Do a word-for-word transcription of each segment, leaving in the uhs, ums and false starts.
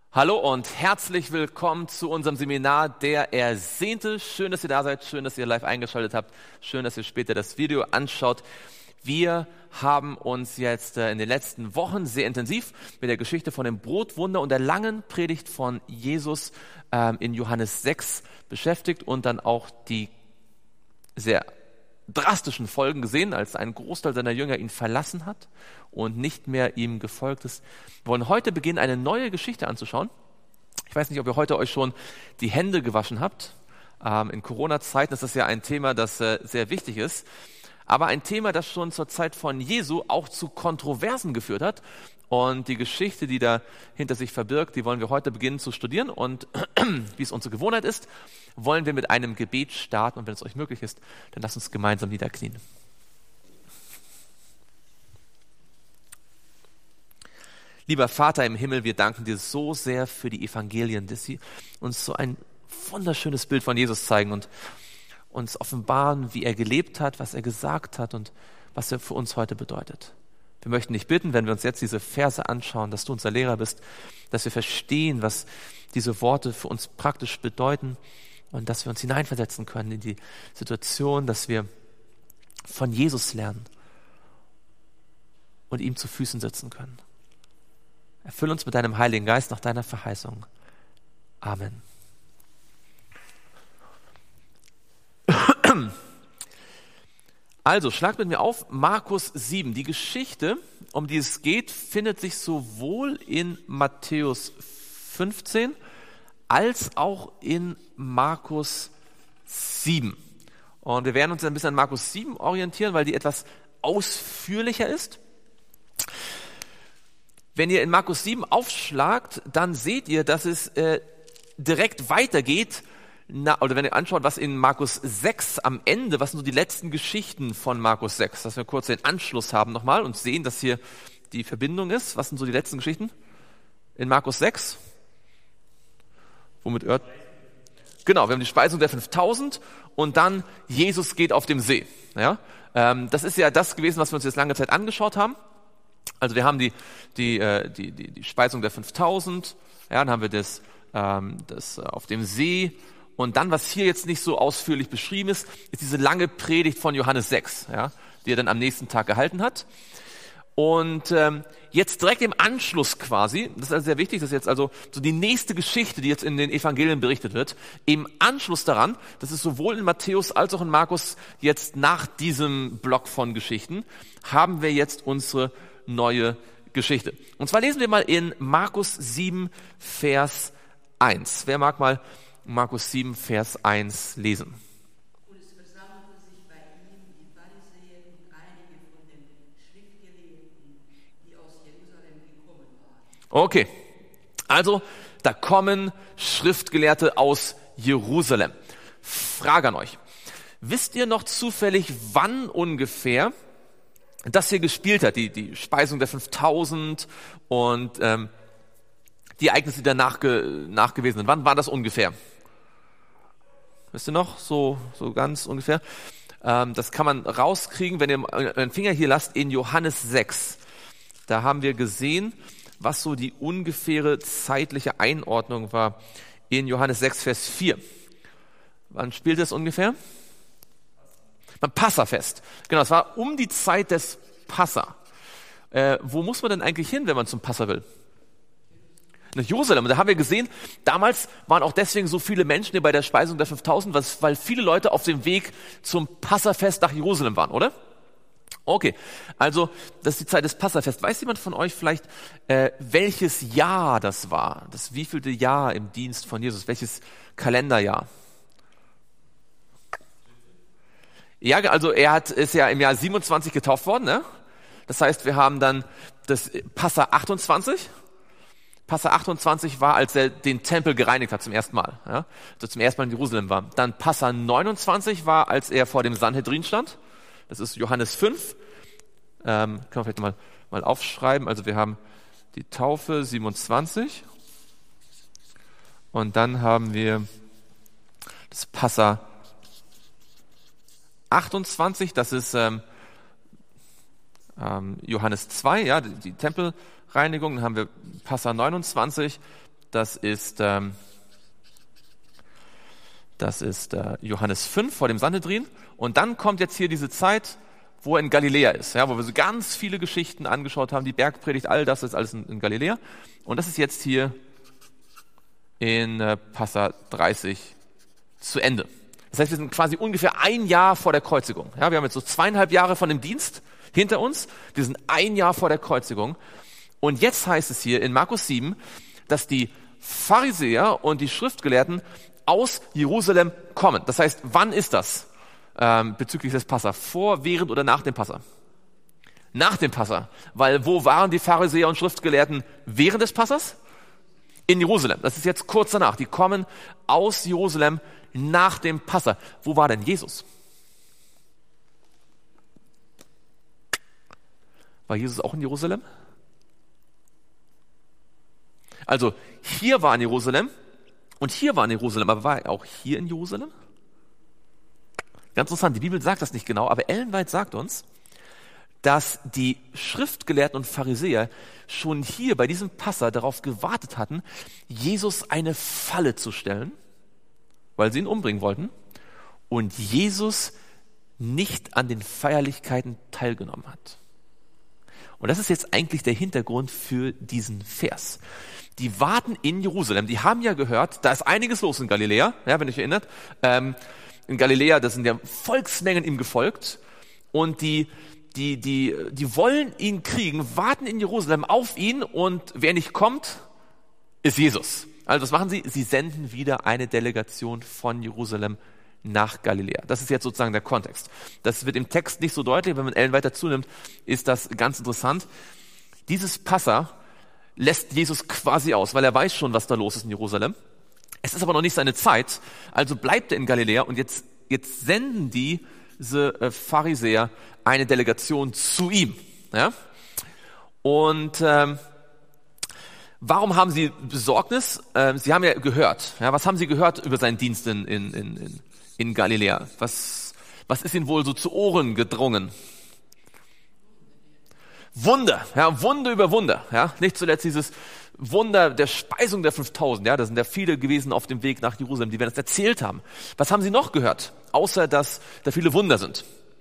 Hallo und herzlich willkommen zu unserem Seminar Der Ersehnte. Schön, dass ihr da seid, schön, dass ihr live eingeschaltet habt, schön, dass ihr später das Video anschaut. Wir haben uns jetzt in den letzten Wochen sehr intensiv mit der Geschichte von dem Brotwunder und der langen Predigt von Jesus ähm, in Johannes sechs beschäftigt und dann auch die sehr drastischen Folgen gesehen, als ein Großteil seiner Jünger ihn verlassen hat und nicht mehr ihm gefolgt ist. Wir wollen heute beginnen, eine neue Geschichte anzuschauen. Ich weiß nicht, ob ihr heute euch schon die Hände gewaschen habt. Ähm, in Corona-Zeiten ist das ja ein Thema, das äh, sehr wichtig ist. Aber ein Thema, das schon zur Zeit von Jesu auch zu Kontroversen geführt hat. Und die Geschichte, die da hinter sich verbirgt, die wollen wir heute beginnen zu studieren. Und wie es unsere Gewohnheit ist, wollen wir mit einem Gebet starten. Und wenn es euch möglich ist, dann lasst uns gemeinsam niederknien. Lieber Vater im Himmel, wir danken dir so sehr für die Evangelien, dass sie uns so ein wunderschönes Bild von Jesus zeigen und uns offenbaren, wie er gelebt hat, was er gesagt hat und was er für uns heute bedeutet. Wir möchten dich bitten, wenn wir uns jetzt diese Verse anschauen, dass du unser Lehrer bist, dass wir verstehen, was diese Worte für uns praktisch bedeuten und dass wir uns hineinversetzen können in die Situation, dass wir von Jesus lernen und ihm zu Füßen sitzen können. Erfüll uns mit deinem Heiligen Geist nach deiner Verheißung. Amen. Also, schlagt mit mir auf, Markus sieben. Die Geschichte, um die es geht, findet sich sowohl in Matthäus fünfzehn als auch in Markus sieben. Und wir werden uns ein bisschen an Markus sieben orientieren, weil die etwas ausführlicher ist. Wenn ihr in Markus sieben aufschlagt, dann seht ihr, dass es äh, direkt weitergeht. Na, oder wenn ihr anschaut, was in Markus sechs am Ende, was sind so die letzten Geschichten von Markus sechs, dass wir kurz den Anschluss haben nochmal und sehen, dass hier die Verbindung ist. Was sind so die letzten Geschichten in Markus sechs? Womit hört? Genau, wir haben die Speisung der fünftausend und dann Jesus geht auf dem See. Ja, ähm, das ist ja das gewesen, was wir uns jetzt lange Zeit angeschaut haben. Also wir haben die, die, äh, die, die, die Speisung der fünftausend, ja, dann haben wir das, ähm, das äh, auf dem See. Und dann, was hier jetzt nicht so ausführlich beschrieben ist, ist diese lange Predigt von Johannes sechs, ja, die er dann am nächsten Tag gehalten hat. Und ähm, jetzt direkt im Anschluss quasi, das ist also sehr wichtig, das ist jetzt also so die nächste Geschichte, die jetzt in den Evangelien berichtet wird, im Anschluss daran, das ist sowohl in Matthäus als auch in Markus jetzt nach diesem Block von Geschichten, haben wir jetzt unsere neue Geschichte. Und zwar lesen wir mal in Markus sieben, Vers eins. Wer mag mal Markus sieben, Vers eins lesen? Und es versammelte sich bei ihm die Pharisäer und einige von den Schriftgelehrten, die aus Jerusalem gekommen waren. Okay, also da kommen Schriftgelehrte aus Jerusalem. Frage an euch. Wisst ihr noch zufällig, wann ungefähr das hier gespielt hat, die, die Speisung der fünftausend und ähm, die Ereignisse, die danach ge, nach gewesen sind? Wann war das ungefähr? Wisst ihr noch? So, so ganz ungefähr. Ähm, das kann man rauskriegen, wenn ihr einen Finger hier lasst, in Johannes sechs. Da haben wir gesehen, was so die ungefähre zeitliche Einordnung war in Johannes sechs, Vers vier. Wann spielt das ungefähr? Beim Passafest. Genau, es war um die Zeit des Passa. Äh, wo muss man denn eigentlich hin, wenn man zum Passa will? Nach Jerusalem. Und da haben wir gesehen, damals waren auch deswegen so viele Menschen hier bei der Speisung der fünftausend, weil viele Leute auf dem Weg zum Passafest nach Jerusalem waren, oder? Okay, also das ist die Zeit des Passafest. Weiß jemand von euch vielleicht, äh, welches Jahr das war? Das wievielte Jahr im Dienst von Jesus? Welches Kalenderjahr? Ja, also er hat, ist ja im Jahr siebenundzwanzig getauft worden, ne? Das heißt, wir haben dann das Passa achtundzwanzig. Passa achtundzwanzig war, als er den Tempel gereinigt hat zum ersten Mal, ja? Also zum ersten Mal in Jerusalem war. Dann Passa neunundzwanzig war, als er vor dem Sanhedrin stand. Das ist Johannes fünf. Ähm, können wir vielleicht mal, mal aufschreiben. Also wir haben die Taufe siebenundzwanzig. Und dann haben wir das Passa achtundzwanzig. Das ist ähm, ähm, Johannes zwei, ja, die, die Tempelreinigung. Dann haben wir Passa neunundzwanzig. Das ist, ähm, das ist äh, Johannes fünf vor dem Sanhedrin. Und dann kommt jetzt hier diese Zeit, wo er in Galiläa ist, ja, wo wir so ganz viele Geschichten angeschaut haben, die Bergpredigt, all das ist alles in, in Galiläa. Und das ist jetzt hier in äh, Passa dreißig zu Ende. Das heißt, wir sind quasi ungefähr ein Jahr vor der Kreuzigung. Ja, wir haben jetzt so zweieinhalb Jahre von dem Dienst hinter uns. Wir sind ein Jahr vor der Kreuzigung. Und jetzt heißt es hier in Markus sieben, dass die Pharisäer und die Schriftgelehrten aus Jerusalem kommen. Das heißt, wann ist das ähm, bezüglich des Passa? Vor, während oder nach dem Passa? Nach dem Passa. Weil wo waren die Pharisäer und Schriftgelehrten während des Passas? In Jerusalem. Das ist jetzt kurz danach. Die kommen aus Jerusalem nach dem Passa. Wo war denn Jesus? War Jesus auch in Jerusalem? Also hier war in Jerusalem und hier war in Jerusalem, aber war er auch hier in Jerusalem? Ganz interessant, die Bibel sagt das nicht genau, aber Ellen White sagt uns, dass die Schriftgelehrten und Pharisäer schon hier bei diesem Passa darauf gewartet hatten, Jesus eine Falle zu stellen, weil sie ihn umbringen wollten, und Jesus nicht an den Feierlichkeiten teilgenommen hat. Und das ist jetzt eigentlich der Hintergrund für diesen Vers. Die warten in Jerusalem. Die haben ja gehört, da ist einiges los in Galiläa, ja, wenn ihr euch erinnert. Ähm, in Galiläa, da sind ja Volksmengen ihm gefolgt. Und die, die, die, die wollen ihn kriegen, warten in Jerusalem auf ihn. Und wer nicht kommt, ist Jesus. Also was machen sie? Sie senden wieder eine Delegation von Jerusalem nach Galiläa. Das ist jetzt sozusagen der Kontext. Das wird im Text nicht so deutlich, wenn man Ellen weiter zunimmt, ist das ganz interessant. Dieses Passa lässt Jesus quasi aus, weil er weiß schon, was da los ist in Jerusalem. Es ist aber noch nicht seine Zeit, also bleibt er in Galiläa und jetzt, jetzt senden diese äh, Pharisäer eine Delegation zu ihm. Ja? Und ähm, warum haben sie Besorgnis? Ähm, sie haben ja gehört. Ja, was haben sie gehört über seinen Dienst in, in, in, in Galiläa? Was, was ist ihnen wohl so zu Ohren gedrungen? Wunder, ja, Wunder über Wunder, ja, nicht zuletzt dieses Wunder der Speisung der fünftausend, ja, da sind ja viele gewesen auf dem Weg nach Jerusalem, die wir das erzählt haben. Was haben sie noch gehört, außer dass da viele Wunder sind?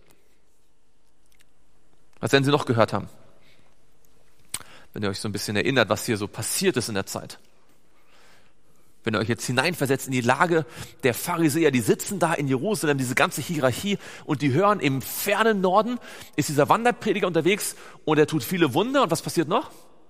Was werden sie noch gehört haben? Wenn ihr euch so ein bisschen erinnert, was hier so passiert ist in der Zeit. Wenn ihr euch jetzt hineinversetzt in die Lage der Pharisäer, die sitzen da in Jerusalem, diese ganze Hierarchie, und die hören, im fernen Norden ist dieser Wanderprediger unterwegs und er tut viele Wunder. Und was passiert noch?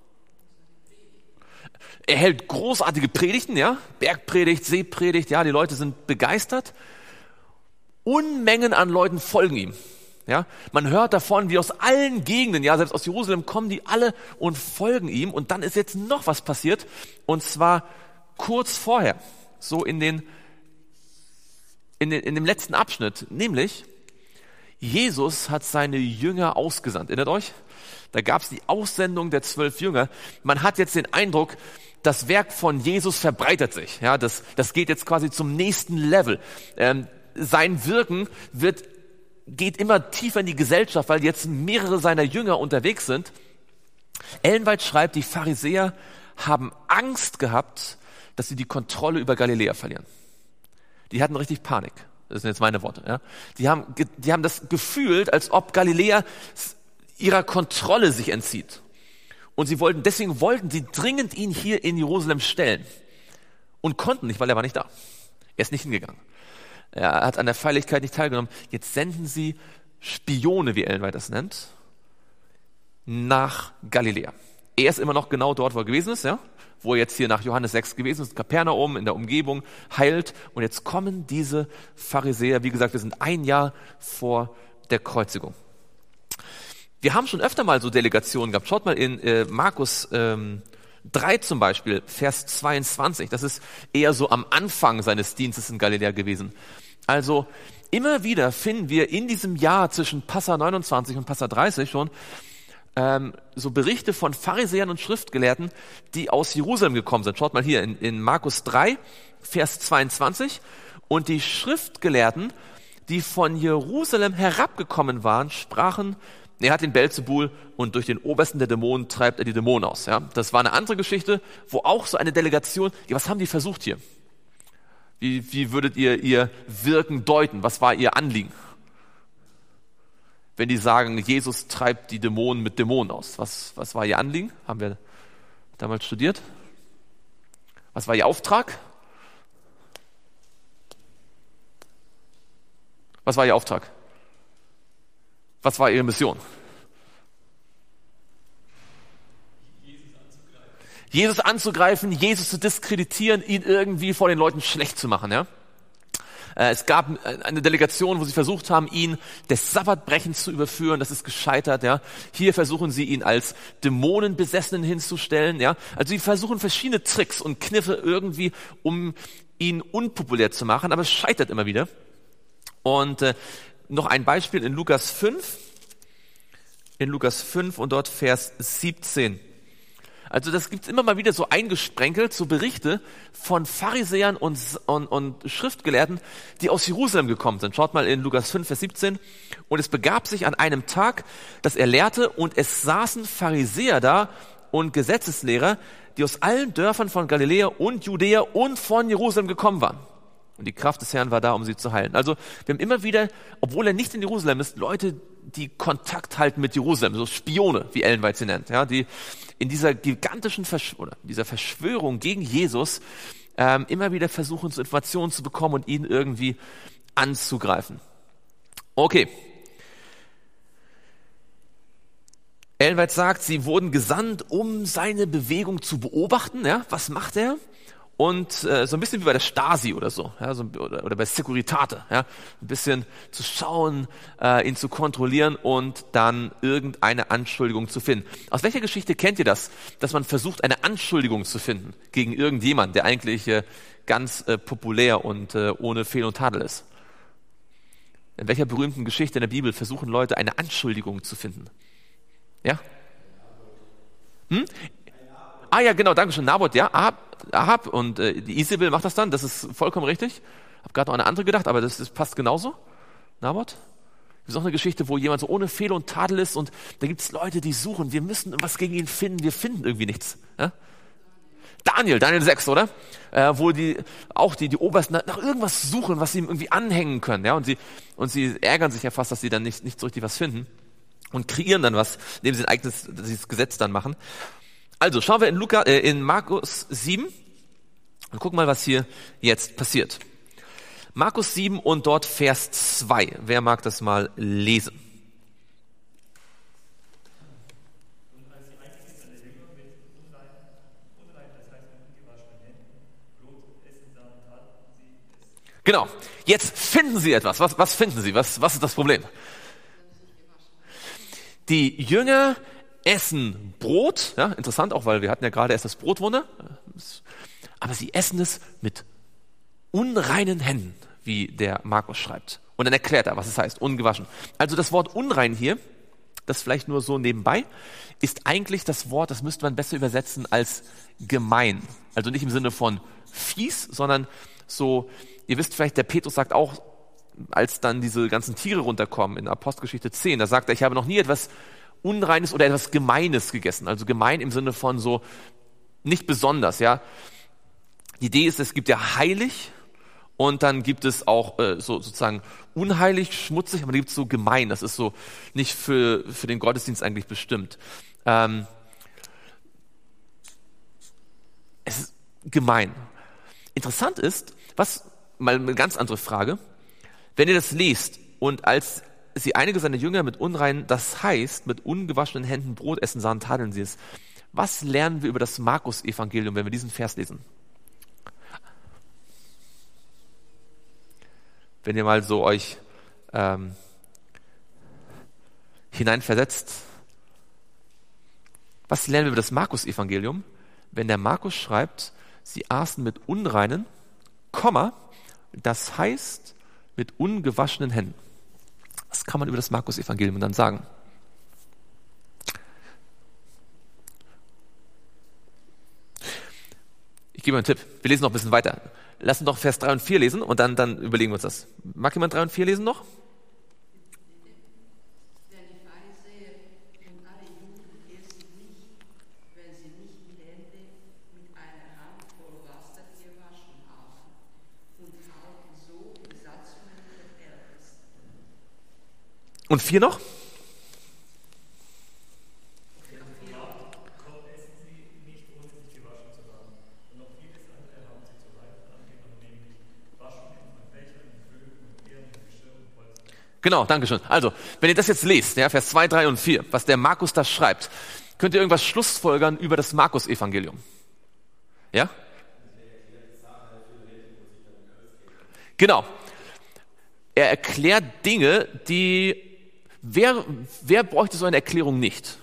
Er hält großartige Predigten, ja, Bergpredigt, Seepredigt, ja, die Leute sind begeistert. Unmengen an Leuten folgen ihm. Ja, man hört davon, wie aus allen Gegenden, ja, selbst aus Jerusalem kommen die alle und folgen ihm. Und dann ist jetzt noch was passiert, und zwar kurz vorher, so in den, in den, in dem letzten Abschnitt, nämlich Jesus hat seine Jünger ausgesandt. Erinnert euch? Da gab es die Aussendung der zwölf Jünger. Man hat jetzt den Eindruck, das Werk von Jesus verbreitert sich. Ja, das, das geht jetzt quasi zum nächsten Level. Ähm, sein Wirken wird, geht immer tiefer in die Gesellschaft, weil jetzt mehrere seiner Jünger unterwegs sind. Ellen White schreibt, die Pharisäer haben Angst gehabt, dass sie die Kontrolle über Galiläa verlieren. Die hatten richtig Panik. Das sind jetzt meine Worte. Ja. Die haben, die haben das gefühlt, als ob Galiläa ihrer Kontrolle sich entzieht. Und sie wollten, deswegen wollten sie dringend ihn hier in Jerusalem stellen. Und konnten nicht, weil er war nicht da. Er ist nicht hingegangen. Er hat an der Feierlichkeit nicht teilgenommen. Jetzt senden sie Spione, wie Ellen White das nennt, nach Galiläa. Er ist immer noch genau dort, wo er gewesen ist, ja, wo er jetzt hier nach Johannes sechs gewesen ist, Kapernaum, in der Umgebung, heilt. Und jetzt kommen diese Pharisäer, wie gesagt, wir sind ein Jahr vor der Kreuzigung. Wir haben schon öfter mal so Delegationen gehabt. Schaut mal in äh, Markus ähm, drei zum Beispiel, Vers zweiundzwanzig. Das ist eher so am Anfang seines Dienstes in Galiläa gewesen. Also immer wieder finden wir in diesem Jahr zwischen Passa neunundzwanzig und Passa dreißig schon ähm, so Berichte von Pharisäern und Schriftgelehrten, die aus Jerusalem gekommen sind. Schaut mal hier in, in Markus drei, Vers zweiundzwanzig. Und die Schriftgelehrten, die von Jerusalem herabgekommen waren, sprachen Er hat den Belzebul und durch den Obersten der Dämonen treibt er die Dämonen aus. Ja? Das war eine andere Geschichte, wo auch so eine Delegation, ja, was haben die versucht hier? Wie, wie würdet ihr ihr Wirken deuten? Was war ihr Anliegen? Wenn die sagen, Jesus treibt die Dämonen mit Dämonen aus. Was, was war ihr Anliegen? Haben wir damals studiert? Was war ihr Auftrag? Was war ihr Auftrag? Was war ihre Mission? Jesus anzugreifen, Jesus zu diskreditieren, ihn irgendwie vor den Leuten schlecht zu machen. Ja? Es gab eine Delegation, wo sie versucht haben, ihn des Sabbatbrechens zu überführen. Das ist gescheitert. Ja? Hier versuchen sie, ihn als Dämonenbesessenen hinzustellen. Ja? Also sie versuchen verschiedene Tricks und Kniffe irgendwie, um ihn unpopulär zu machen, aber es scheitert immer wieder. Und äh, noch ein Beispiel in Lukas fünf. In Lukas fünf und dort Vers siebzehn. Also das gibt's immer mal wieder so eingesprenkelt, so Berichte von Pharisäern und, und, und Schriftgelehrten, die aus Jerusalem gekommen sind. Schaut mal in Lukas fünf, Vers siebzehn. Und es begab sich an einem Tag, dass er lehrte, und es saßen Pharisäer da und Gesetzeslehrer, die aus allen Dörfern von Galiläa und Judäa und von Jerusalem gekommen waren. Und die Kraft des Herrn war da, um sie zu heilen. Also wir haben immer wieder, obwohl er nicht in Jerusalem ist, Leute, die Kontakt halten mit Jerusalem, so Spione, wie Ellen White sie nennt, ja, die in dieser gigantischen Versch- oder dieser Verschwörung gegen Jesus ähm, immer wieder versuchen, so Informationen zu bekommen und ihn irgendwie anzugreifen. Okay. Ellen White sagt, sie wurden gesandt, um seine Bewegung zu beobachten. Ja, was macht er? Und äh, so ein bisschen wie bei der Stasi oder so, ja, so oder, oder bei Securitate, ja, ein bisschen zu schauen, äh, ihn zu kontrollieren und dann irgendeine Anschuldigung zu finden. Aus welcher Geschichte kennt ihr das, dass man versucht, eine Anschuldigung zu finden gegen irgendjemand, der eigentlich äh, ganz äh, populär und äh, ohne Fehl und Tadel ist? In welcher berühmten Geschichte in der Bibel versuchen Leute, eine Anschuldigung zu finden? Ja? Hm? Ah ja, genau, danke schön. Naboth, ja, Ahab, Ahab und äh, die Isabel macht das dann, das ist vollkommen richtig. Hab gerade noch an eine andere gedacht, aber das, das passt genauso. Naboth. Das ist auch eine Geschichte, wo jemand so ohne Fehler und Tadel ist und da gibt es Leute, die suchen, wir müssen was gegen ihn finden, wir finden irgendwie nichts. Ja? Daniel, Daniel sechs, oder? Äh, wo die auch die, die Obersten nach, nach irgendwas suchen, was sie ihm irgendwie anhängen können. Ja? Und, sie, und sie ärgern sich ja fast, dass sie dann nicht, nicht so richtig was finden und kreieren dann was, indem sie ein eigenes dieses Gesetz dann machen. Also schauen wir in Lukas, äh, in Markus sieben und gucken mal, was hier jetzt passiert. Markus sieben und dort Vers zwei. Wer mag das mal lesen? Und als sie einzig seine Jünger mit unrein, unrein, das heißt mit ungewaschenen Händen, Brot essen sahen, taten sie es. Genau. Jetzt finden sie etwas. Was, was finden sie? Was, was ist das Problem? Die Jünger essen Brot, ja, interessant auch, weil wir hatten ja gerade erst das Brotwunder, aber sie essen es mit unreinen Händen, wie der Markus schreibt. Und dann erklärt er, was es heißt, ungewaschen. Also das Wort unrein hier, das vielleicht nur so nebenbei, ist eigentlich das Wort, das müsste man besser übersetzen als gemein. Also nicht im Sinne von fies, sondern so, ihr wisst vielleicht, der Petrus sagt auch, als dann diese ganzen Tiere runterkommen in Apostelgeschichte zehn, da sagt er, ich habe noch nie etwas Unreines oder etwas Gemeines gegessen. Also gemein im Sinne von so nicht besonders, ja. Die Idee ist, es gibt ja heilig und dann gibt es auch äh, so sozusagen unheilig, schmutzig, aber dann gibt es so gemein. Das ist so nicht für, für den Gottesdienst eigentlich bestimmt. Ähm, es ist gemein. Interessant ist, was, mal eine ganz andere Frage, wenn ihr das lest und als sie einige seiner Jünger mit unrein, das heißt, mit ungewaschenen Händen Brot essen sahen, tadeln sie es. Was lernen wir über das Markus-Evangelium, wenn wir diesen Vers lesen? Wenn ihr mal so euch ähm, hineinversetzt, was lernen wir über das Markus-Evangelium, wenn der Markus schreibt, sie aßen mit unreinen, Komma, das heißt, mit ungewaschenen Händen. Was kann man über das Markus-Evangelium dann sagen? Ich gebe euch einen Tipp. Wir lesen noch ein bisschen weiter. Lass uns doch Vers drei und vier lesen und dann, dann überlegen wir uns das. Mag jemand drei und vier lesen noch? Denn die Pharisäer Und vier noch? Genau, danke schön. Also, wenn ihr das jetzt lest, ja, Vers zwei, drei und vier, was der Markus da schreibt, könnt ihr irgendwas schlussfolgern über das Markus-Evangelium? Ja? Genau. Er erklärt Dinge, die, wer, wer bräuchte so eine Erklärung nicht?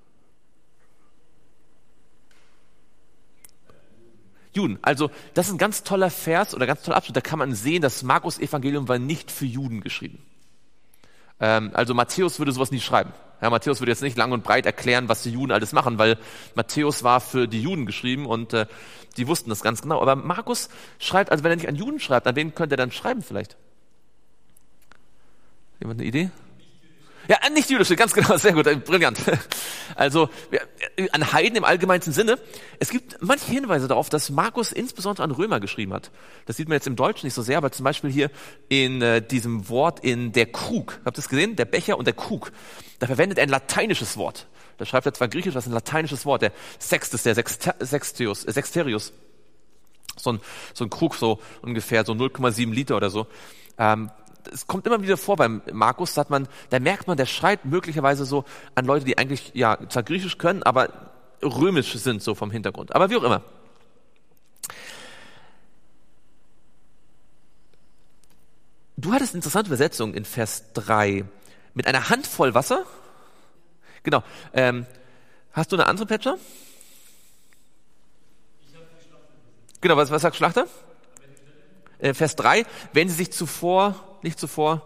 Juden. Also, das ist ein ganz toller Vers oder ganz toller Abschnitt. Da kann man sehen, das Markus-Evangelium war nicht für Juden geschrieben. Also Matthäus würde sowas nie schreiben. Ja, Matthäus würde jetzt nicht lang und breit erklären, was die Juden alles machen, weil Matthäus war für die Juden geschrieben und äh, die wussten das ganz genau. Aber Markus schreibt, also wenn er nicht an Juden schreibt, an wen könnte er dann schreiben vielleicht? Jemand eine Idee? Ja, nicht jüdische, ganz genau, sehr gut, brillant. Also an Heiden im allgemeinsten Sinne. Es gibt manche Hinweise darauf, dass Markus insbesondere an Römer geschrieben hat. Das sieht man jetzt im Deutschen nicht so sehr, aber zum Beispiel hier in äh, diesem Wort in der Krug. Habt ihr das gesehen? Der Becher und der Krug. Da verwendet er ein lateinisches Wort. Da schreibt er zwar griechisch, das ist ein lateinisches Wort. Der Sextus, der Sexter, Sextius, äh, Sexterius. So ein, so ein Krug, so ungefähr so null Komma sieben Liter oder so. Ähm, Es kommt immer wieder vor beim Markus, sagt man, da merkt man, der schreibt möglicherweise so an Leute, die eigentlich ja zwar Griechisch können, aber römisch sind so vom Hintergrund. Aber wie auch immer. Du hattest eine interessante Übersetzung in Vers drei. Mit einer Handvoll Wasser. Genau. Ähm, hast du eine andere, Petscher? Genau, was, was sagt Schlachter? Äh, Vers drei. Wenn sie sich zuvor Nicht zuvor.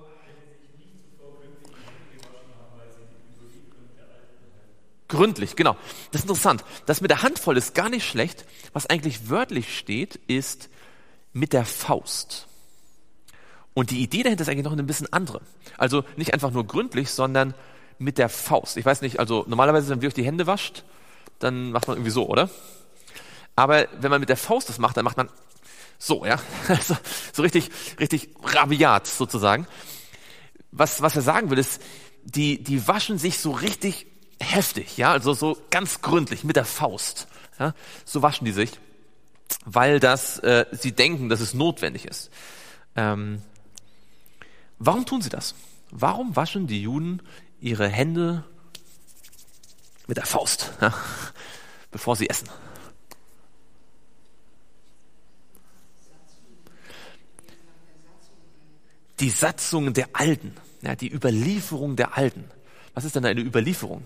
Gründlich, genau. Das ist interessant. Das mit der Handvoll ist gar nicht schlecht. Was eigentlich wörtlich steht, ist mit der Faust. Und die Idee dahinter ist eigentlich noch ein bisschen andere. Also nicht einfach nur gründlich, sondern mit der Faust. Ich weiß nicht, also normalerweise, wenn man die Hände wascht, dann macht man irgendwie so, oder? Aber wenn man mit der Faust das macht, dann macht man so, ja, also, so richtig, richtig rabiat sozusagen. Was, was er sagen will, ist, die, die waschen sich so richtig heftig, ja, also so ganz gründlich mit der Faust, ja, so waschen die sich, weil das, äh, sie denken, dass es notwendig ist. Ähm, warum tun sie das? Warum waschen die Juden ihre Hände mit der Faust, ja, bevor sie essen? Die Satzungen der Alten, ja, die Überlieferung der Alten. Was ist denn eine Überlieferung?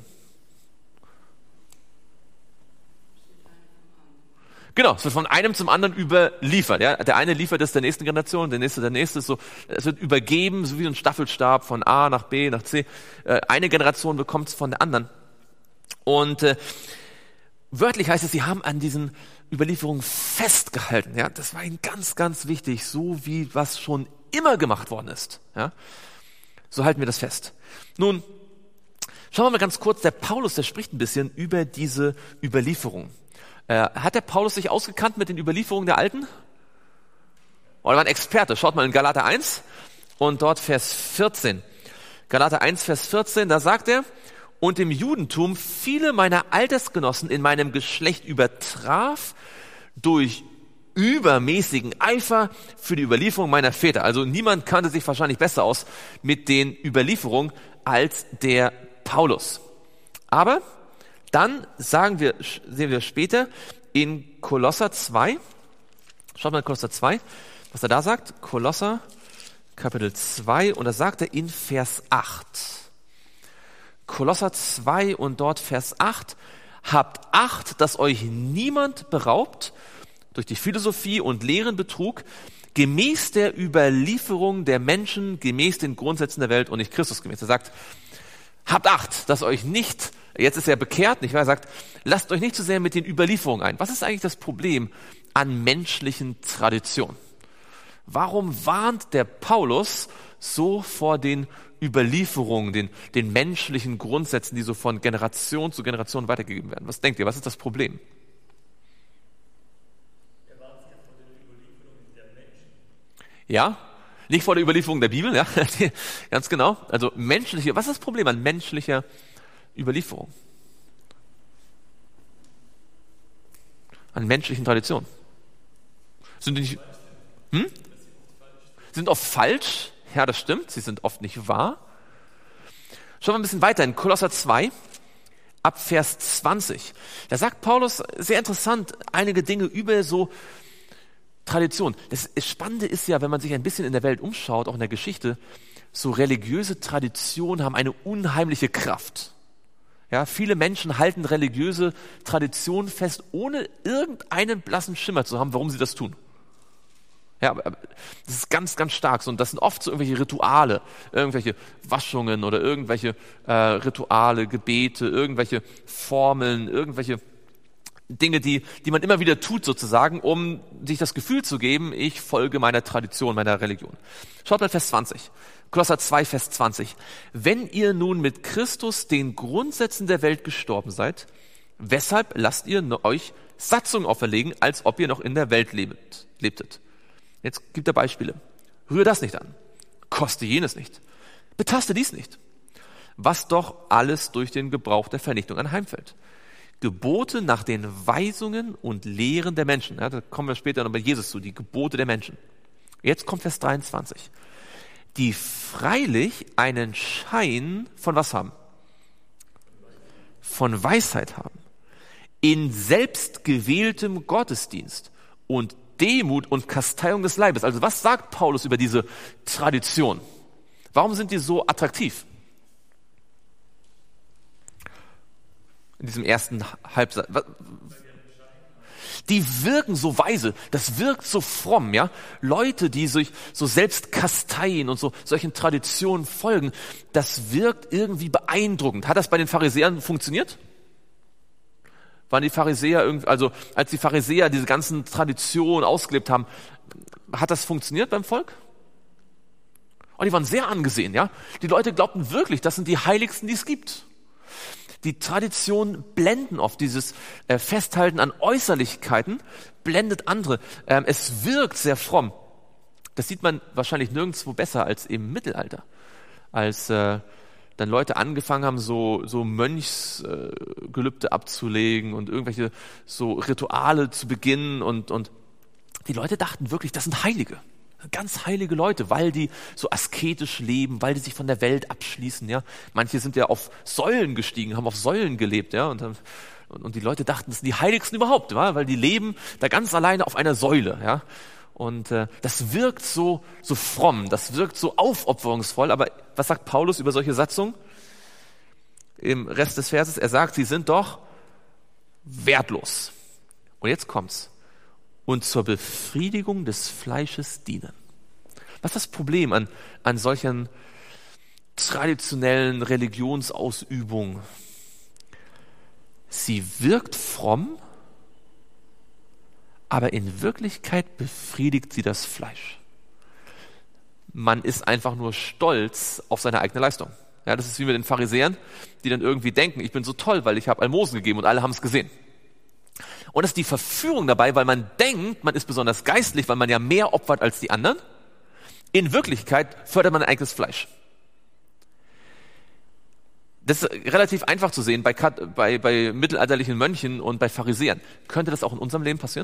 Genau, es wird von einem zum anderen überliefert. Ja. Der eine liefert es der nächsten Generation, der nächste der nächste. So, es wird übergeben, so wie ein Staffelstab von A nach B nach C. Eine Generation bekommt es von der anderen. Und äh, wörtlich heißt es, sie haben an diesen Überlieferungen festgehalten. Ja, das war ihnen ganz, ganz wichtig, so wie was schon immer gemacht worden ist. Ja, so halten wir das fest. Nun, schauen wir mal ganz kurz, der Paulus, der spricht ein bisschen über diese Überlieferung. Äh, hat der Paulus sich ausgekannt mit den Überlieferungen der Alten? Oder war ein Experte? Schaut mal in Galater eins und dort Vers vierzehn. Galater eins, Vers vierzehn, da sagt er, und im Judentum viele meiner Altersgenossen in meinem Geschlecht übertraf durch übermäßigen Eifer für die Überlieferung meiner Väter. Also niemand kannte sich wahrscheinlich besser aus mit den Überlieferungen als der Paulus. Aber dann sagen wir, sehen wir später in Kolosser zwei, schaut mal in Kolosser zwei, was er da sagt. Kolosser Kapitel zwei und da sagt er in Vers acht. Kolosser zwei und dort Vers acht. Habt Acht, dass euch niemand beraubt durch die Philosophie und Lehrenbetrug, gemäß der Überlieferung der Menschen, gemäß den Grundsätzen der Welt und nicht Christus gemäß. Er sagt, habt Acht, dass euch nicht, jetzt ist er bekehrt, nicht wahr? Er sagt, lasst euch nicht zu sehr mit den Überlieferungen ein. Was ist eigentlich das Problem an menschlichen Traditionen? Warum warnt der Paulus so vor den Überlieferungen, den, den menschlichen Grundsätzen, die so von Generation zu Generation weitergegeben werden? Was denkt ihr, was ist das Problem? Ja, Nicht vor der Überlieferung der Bibel, ja, ganz genau. Also menschliche, was ist das Problem an menschlicher Überlieferung? An menschlichen Traditionen. Sind die nicht, hm? Sind oft falsch? Ja, das stimmt. Sie sind oft nicht wahr. Schauen wir ein bisschen weiter in Kolosser zwei, ab Vers zwanzig. Da sagt Paulus, sehr interessant, einige Dinge über so Tradition. Das Spannende ist ja, wenn man sich ein bisschen in der Welt umschaut, auch in der Geschichte, so religiöse Traditionen haben eine unheimliche Kraft. Ja, viele Menschen halten religiöse Traditionen fest, ohne irgendeinen blassen Schimmer zu haben, warum sie das tun. Ja, aber das ist ganz, ganz stark. Und das sind oft so irgendwelche Rituale, irgendwelche Waschungen oder irgendwelche äh, Rituale, Gebete, irgendwelche Formeln, irgendwelche Dinge, die, die man immer wieder tut sozusagen, um sich das Gefühl zu geben, ich folge meiner Tradition, meiner Religion. Schaut mal Vers zwanzig. Kolosser zwei, Vers zwanzig. Wenn ihr nun mit Christus den Grundsätzen der Welt gestorben seid, weshalb lasst ihr euch Satzungen auferlegen, als ob ihr noch in der Welt lebt, lebtet? Jetzt gibt er Beispiele. Rühre das nicht an. Koste jenes nicht. Betaste dies nicht. Was doch alles durch den Gebrauch der Vernichtung anheimfällt. Gebote nach den Weisungen und Lehren der Menschen. Ja, da kommen wir später noch bei Jesus zu, die Gebote der Menschen. Jetzt kommt Vers dreiundzwanzig. Die freilich einen Schein von was haben? Von Weisheit haben. In selbstgewähltem Gottesdienst und Demut und Kasteiung des Leibes. Also was sagt Paulus über diese Tradition? Warum sind die so attraktiv? In diesem ersten Halbsatz. Die wirken so weise, das wirkt so fromm, ja. Leute, die sich so selbst kasteien und so solchen Traditionen folgen, das wirkt irgendwie beeindruckend. Hat das bei den Pharisäern funktioniert? Waren die Pharisäer irgendwie, also als die Pharisäer diese ganzen Traditionen ausgelebt haben, hat das funktioniert beim Volk? Und die waren sehr angesehen, ja. Die Leute glaubten wirklich, das sind die Heiligsten, die es gibt. Die Traditionen blenden oft, dieses äh, Festhalten an Äußerlichkeiten blendet andere. Ähm, es wirkt sehr fromm. Das sieht man wahrscheinlich nirgendwo besser als im Mittelalter. Als äh, dann Leute angefangen haben, so, so Mönchsgelübde äh, abzulegen und irgendwelche so Rituale zu beginnen und, und die Leute dachten wirklich, das sind Heilige. Ganz heilige Leute, weil die so asketisch leben, weil die sich von der Welt abschließen, ja. Manche sind ja auf Säulen gestiegen, haben auf Säulen gelebt, ja. Und, und die Leute dachten, das sind die Heiligsten überhaupt, ja? Weil die leben da ganz alleine auf einer Säule, ja. Und äh, das wirkt so, so fromm, das wirkt so aufopferungsvoll. Aber was sagt Paulus über solche Satzungen? Im Rest des Verses, er sagt, sie sind doch wertlos. Und jetzt kommt's. Und zur Befriedigung des Fleisches dienen. Was ist das Problem an, an solchen traditionellen Religionsausübungen? Sie wirkt fromm, aber in Wirklichkeit befriedigt sie das Fleisch. Man ist einfach nur stolz auf seine eigene Leistung. Ja, das ist wie mit den Pharisäern, die dann irgendwie denken, ich bin so toll, weil ich habe Almosen gegeben und alle haben es gesehen. Und das ist die Verführung dabei, weil man denkt, man ist besonders geistlich, weil man ja mehr opfert als die anderen. In Wirklichkeit fördert man ein eigenes Fleisch. Das ist relativ einfach zu sehen bei, bei, bei mittelalterlichen Mönchen und bei Pharisäern. Könnte das auch in unserem Leben passieren?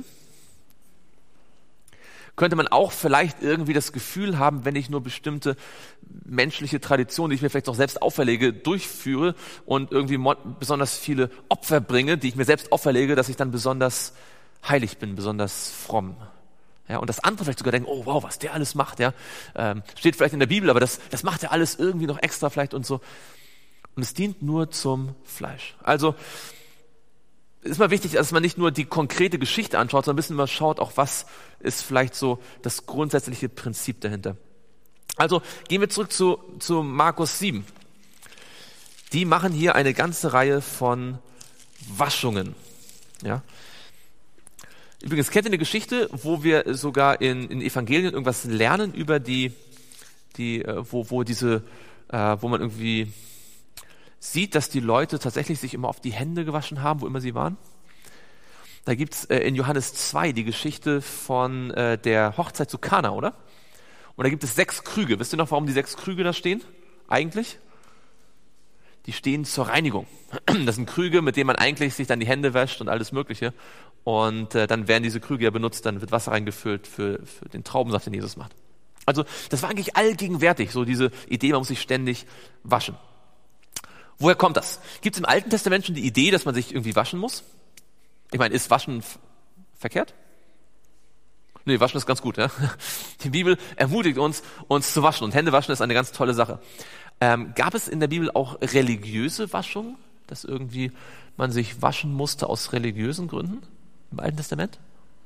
Könnte man auch vielleicht irgendwie das Gefühl haben, wenn ich nur bestimmte menschliche Traditionen, die ich mir vielleicht auch selbst auferlege, durchführe und irgendwie besonders viele Opfer bringe, die ich mir selbst auferlege, dass ich dann besonders heilig bin, besonders fromm. Ja, und das andere vielleicht sogar denken, oh wow, was der alles macht, ja, ähm, steht vielleicht in der Bibel, aber das, das macht er alles irgendwie noch extra vielleicht und so. Und es dient nur zum Fleisch. Also ist mal wichtig, dass man nicht nur die konkrete Geschichte anschaut, sondern ein bisschen mal schaut, auch was ist vielleicht so das grundsätzliche Prinzip dahinter. Also gehen wir zurück zu, zu Markus sieben. Die machen hier eine ganze Reihe von Waschungen. Ja. Übrigens, kennt ihr eine Geschichte, wo wir sogar in, in Evangelien irgendwas lernen über die, die wo, wo diese, äh, wo man irgendwie sieht, dass die Leute tatsächlich sich immer auf die Hände gewaschen haben, wo immer sie waren. Da gibt's äh, in Johannes zwei die Geschichte von äh, der Hochzeit zu Kana, oder? Und da gibt es sechs Krüge. Wisst ihr noch, warum die sechs Krüge da stehen? Eigentlich? Die stehen zur Reinigung. Das sind Krüge, mit denen man eigentlich sich dann die Hände wäscht und alles Mögliche. Und äh, dann werden diese Krüge ja benutzt, dann wird Wasser reingefüllt für, für den Traubensaft, den Jesus macht. Also das war eigentlich allgegenwärtig, so diese Idee, man muss sich ständig waschen. Woher kommt das? Gibt es im Alten Testament schon die Idee, dass man sich irgendwie waschen muss? Ich meine, ist Waschen f- verkehrt? Nee, Waschen ist ganz gut. Ja? Die Bibel ermutigt uns, uns zu waschen. Und Hände waschen ist eine ganz tolle Sache. Ähm, gab es in der Bibel auch religiöse Waschung, dass irgendwie man sich waschen musste aus religiösen Gründen im Alten Testament?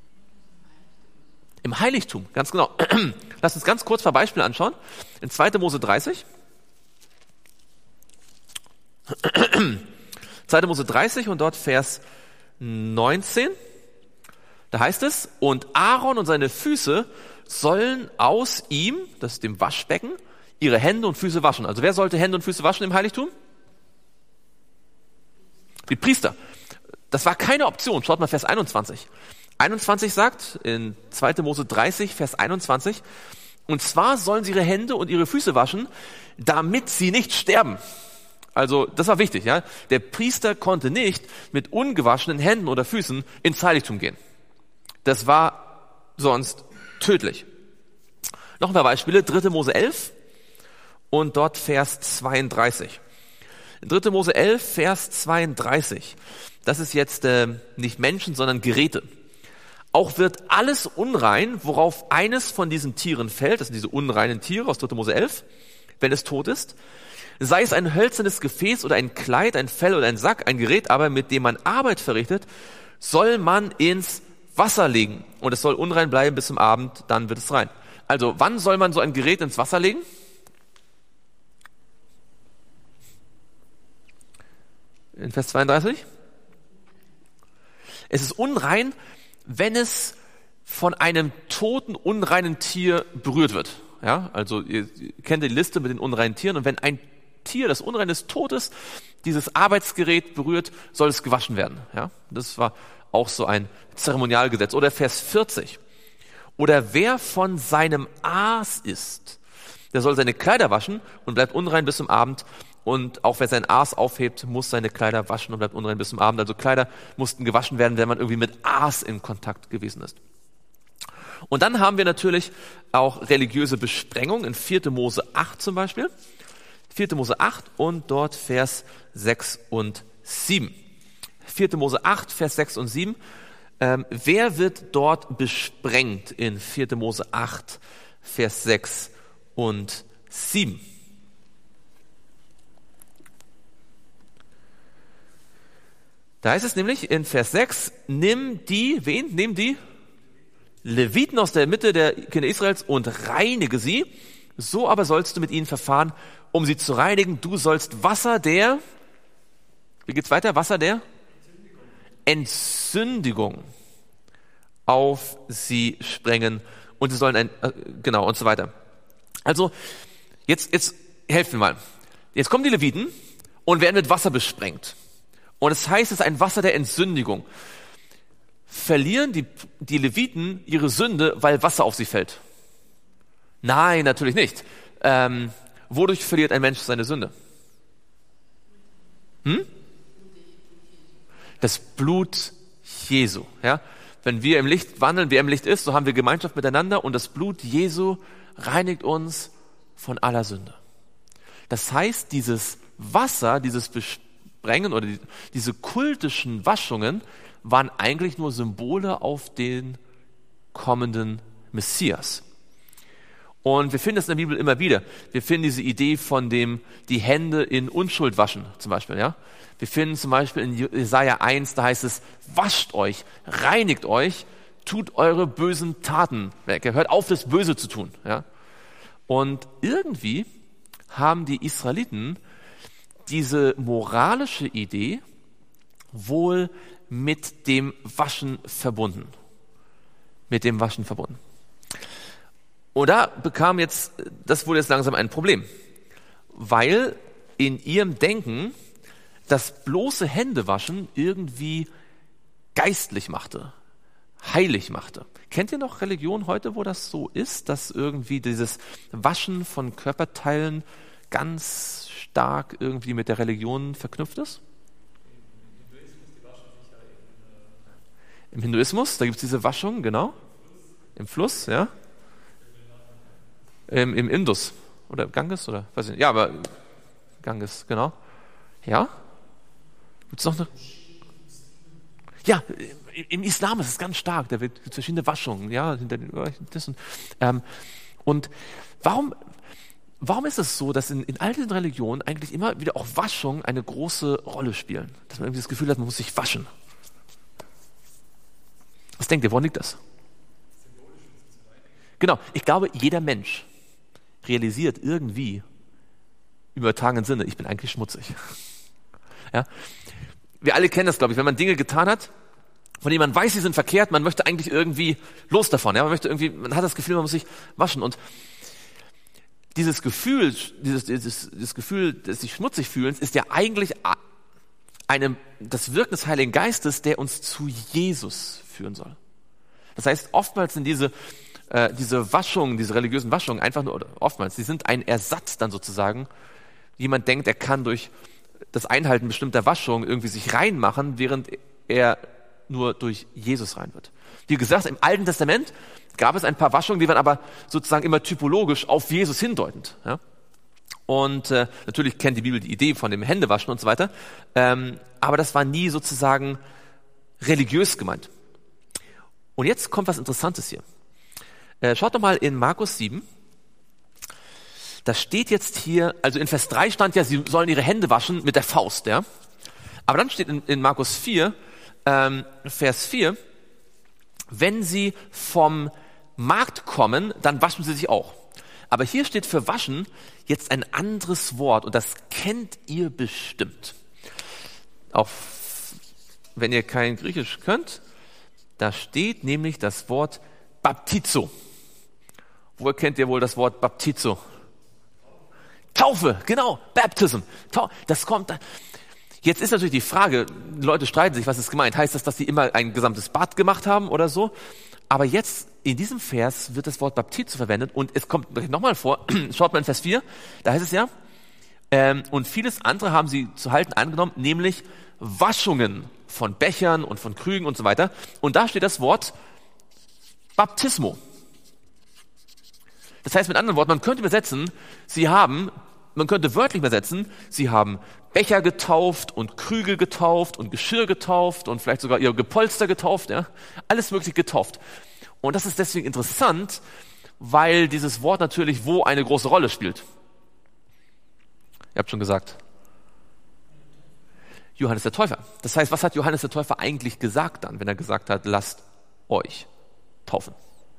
Im Heiligtum, ganz genau. Lass uns ganz kurz ein paar Beispiele anschauen. In zweiter Mose dreißig. zweiter Mose dreißig und dort Vers neunzehn. Da heißt es, und Aaron und seine Füße sollen aus ihm, das ist dem Waschbecken, ihre Hände und Füße waschen. Also wer sollte Hände und Füße waschen im Heiligtum? Die Priester. Das war keine Option. Schaut mal Vers einundzwanzig. einundzwanzig sagt in zweiter Mose dreißig, Vers einundzwanzig, und zwar sollen sie ihre Hände und ihre Füße waschen, damit sie nicht sterben. Also das war wichtig, ja. Der Priester konnte nicht mit ungewaschenen Händen oder Füßen ins Heiligtum gehen. Das war sonst tödlich. Noch ein paar Beispiele. dritter Mose elf und dort Vers zweiunddreißig. dritter Mose elf, Vers zweiunddreißig. Das ist jetzt äh, nicht Menschen, sondern Geräte. Auch wird alles unrein, worauf eines von diesen Tieren fällt, das sind diese unreinen Tiere aus dritter Mose elf, wenn es tot ist, sei es ein hölzernes Gefäß oder ein Kleid, ein Fell oder ein Sack, ein Gerät aber, mit dem man Arbeit verrichtet, soll man ins Wasser legen und es soll unrein bleiben bis zum Abend, dann wird es rein. Also wann soll man so ein Gerät ins Wasser legen? In Vers zweiunddreißig. Es ist unrein, wenn es von einem toten, unreinen Tier berührt wird. Ja, also ihr kennt die Liste mit den unreinen Tieren und wenn ein Tier, das unrein ist, tot ist, dieses Arbeitsgerät berührt, soll es gewaschen werden. Ja, das war auch so ein Zeremonialgesetz. Oder Vers vierzig. Oder wer von seinem Aas isst, der soll seine Kleider waschen und bleibt unrein bis zum Abend. Und auch wer sein Aas aufhebt, muss seine Kleider waschen und bleibt unrein bis zum Abend. Also Kleider mussten gewaschen werden, wenn man irgendwie mit Aas in Kontakt gewesen ist. Und dann haben wir natürlich auch religiöse Besprengung in vierter Mose acht zum Beispiel. vierter Mose acht und dort Vers sechs und sieben. vierter Mose acht, Vers sechs und sieben. Ähm, wer wird dort besprengt in vierter Mose acht, Vers sechs und sieben? Da heißt es nämlich in Vers sechs, nimm die, wen? Nimm die Leviten aus der Mitte der Kinder Israels und reinige sie. So aber sollst du mit ihnen verfahren, um sie zu reinigen. Du sollst Wasser der, wie geht's weiter? Wasser der Entsündigung auf sie sprengen und sie sollen ein, äh, genau und so weiter. Also jetzt, jetzt helfen wir mal. Jetzt kommen die Leviten und werden mit Wasser besprengt. Und es heißt, es ist ein Wasser der Entsündigung. Verlieren die, die Leviten ihre Sünde, weil Wasser auf sie fällt? Nein, natürlich nicht. Ähm, wodurch verliert ein Mensch seine Sünde? Hm? Das Blut Jesu. Ja? Wenn wir im Licht wandeln, wer im Licht ist, so haben wir Gemeinschaft miteinander und das Blut Jesu reinigt uns von aller Sünde. Das heißt, dieses Wasser, dieses Besprengen oder die, diese kultischen Waschungen waren eigentlich nur Symbole auf den kommenden Messias. Und wir finden das in der Bibel immer wieder. Wir finden diese Idee von dem, die Hände in Unschuld waschen, zum Beispiel, ja. Wir finden zum Beispiel in Jesaja eins, da heißt es, wascht euch, reinigt euch, tut eure bösen Taten weg. Hört auf, das Böse zu tun, ja. Und irgendwie haben die Israeliten diese moralische Idee wohl mit dem Waschen verbunden. Mit dem Waschen verbunden. Und da bekam jetzt, das wurde jetzt langsam ein Problem, weil in ihrem Denken das bloße Händewaschen irgendwie geistlich machte. heilig machte. Kennt ihr noch Religion heute, wo das so ist, dass irgendwie dieses Waschen von Körperteilen ganz stark irgendwie mit der Religion verknüpft ist? Im Hinduismus, da gibt es diese Waschung, genau. Im Fluss, ja. Im, Im Indus oder Ganges oder weiß ich nicht. Ja, aber Ganges, genau. Ja. Gibt es noch eine? Ja, im Islam ist es ganz stark. Da wird verschiedene Waschungen, ja, hinter den das und, ähm, und warum, warum ist es so, dass in, in all diesen Religionen eigentlich immer wieder auch Waschungen eine große Rolle spielen? Dass man irgendwie das Gefühl hat, man muss sich waschen. Was denkt ihr, woran liegt das? Genau, ich glaube, jeder Mensch realisiert irgendwie im übertragenen Sinne, ich bin eigentlich schmutzig. Ja? Wir alle kennen das, glaube ich, wenn man Dinge getan hat, von denen man weiß, sie sind verkehrt, man möchte eigentlich irgendwie los davon. Ja? Man möchte irgendwie, man hat das Gefühl, man muss sich waschen. Und dieses Gefühl, dieses, dieses, dieses Gefühl des sich schmutzig fühlens, ist ja eigentlich eine, das Wirken des Heiligen Geistes, der uns zu Jesus führen soll. Das heißt, oftmals sind diese, äh, diese Waschungen, diese religiösen Waschungen einfach nur, oder oftmals, die sind ein Ersatz dann sozusagen. Jemand denkt, er kann durch das Einhalten bestimmter Waschungen irgendwie sich reinmachen, während er nur durch Jesus rein wird. Wie gesagt, im Alten Testament gab es ein paar Waschungen, die waren aber sozusagen immer typologisch auf Jesus hindeutend. Ja? Und äh, natürlich kennt die Bibel die Idee von dem Händewaschen und so weiter, ähm, aber das war nie sozusagen religiös gemeint. Und jetzt kommt was Interessantes hier. Äh, schaut doch mal in Markus sieben. Da steht jetzt hier, also in Vers drei stand ja, sie sollen ihre Hände waschen mit der Faust, ja. Aber dann steht in, in Markus vier, ähm, Vers vier, wenn sie vom Markt kommen, dann waschen sie sich auch. Aber hier steht für waschen jetzt ein anderes Wort und das kennt ihr bestimmt. Auch wenn ihr kein Griechisch könnt, da steht nämlich das Wort Baptizo. Woher kennt ihr wohl das Wort Baptizo? Taufe, genau, Baptism. Das kommt da. Jetzt ist natürlich die Frage, Leute streiten sich, was ist gemeint? Heißt das, dass sie immer ein gesamtes Bad gemacht haben oder so? Aber jetzt in diesem Vers wird das Wort Baptizo verwendet und es kommt nochmal vor, schaut mal in Vers vier, da heißt es ja, ähm, und vieles andere haben sie zu halten angenommen, nämlich Waschungen von Bechern und von Krügen und so weiter. Und da steht das Wort Baptismo. Das heißt mit anderen Worten, man könnte übersetzen, sie haben, man könnte wörtlich übersetzen, sie haben Becher getauft und Krüge getauft und Geschirr getauft und vielleicht sogar ihr Gepolster getauft, ja, alles mögliche getauft. Und das ist deswegen interessant, weil dieses Wort natürlich wo eine große Rolle spielt. Ihr habt schon gesagt, Johannes der Täufer. Das heißt, was hat Johannes der Täufer eigentlich gesagt dann, wenn er gesagt hat, lasst euch taufen?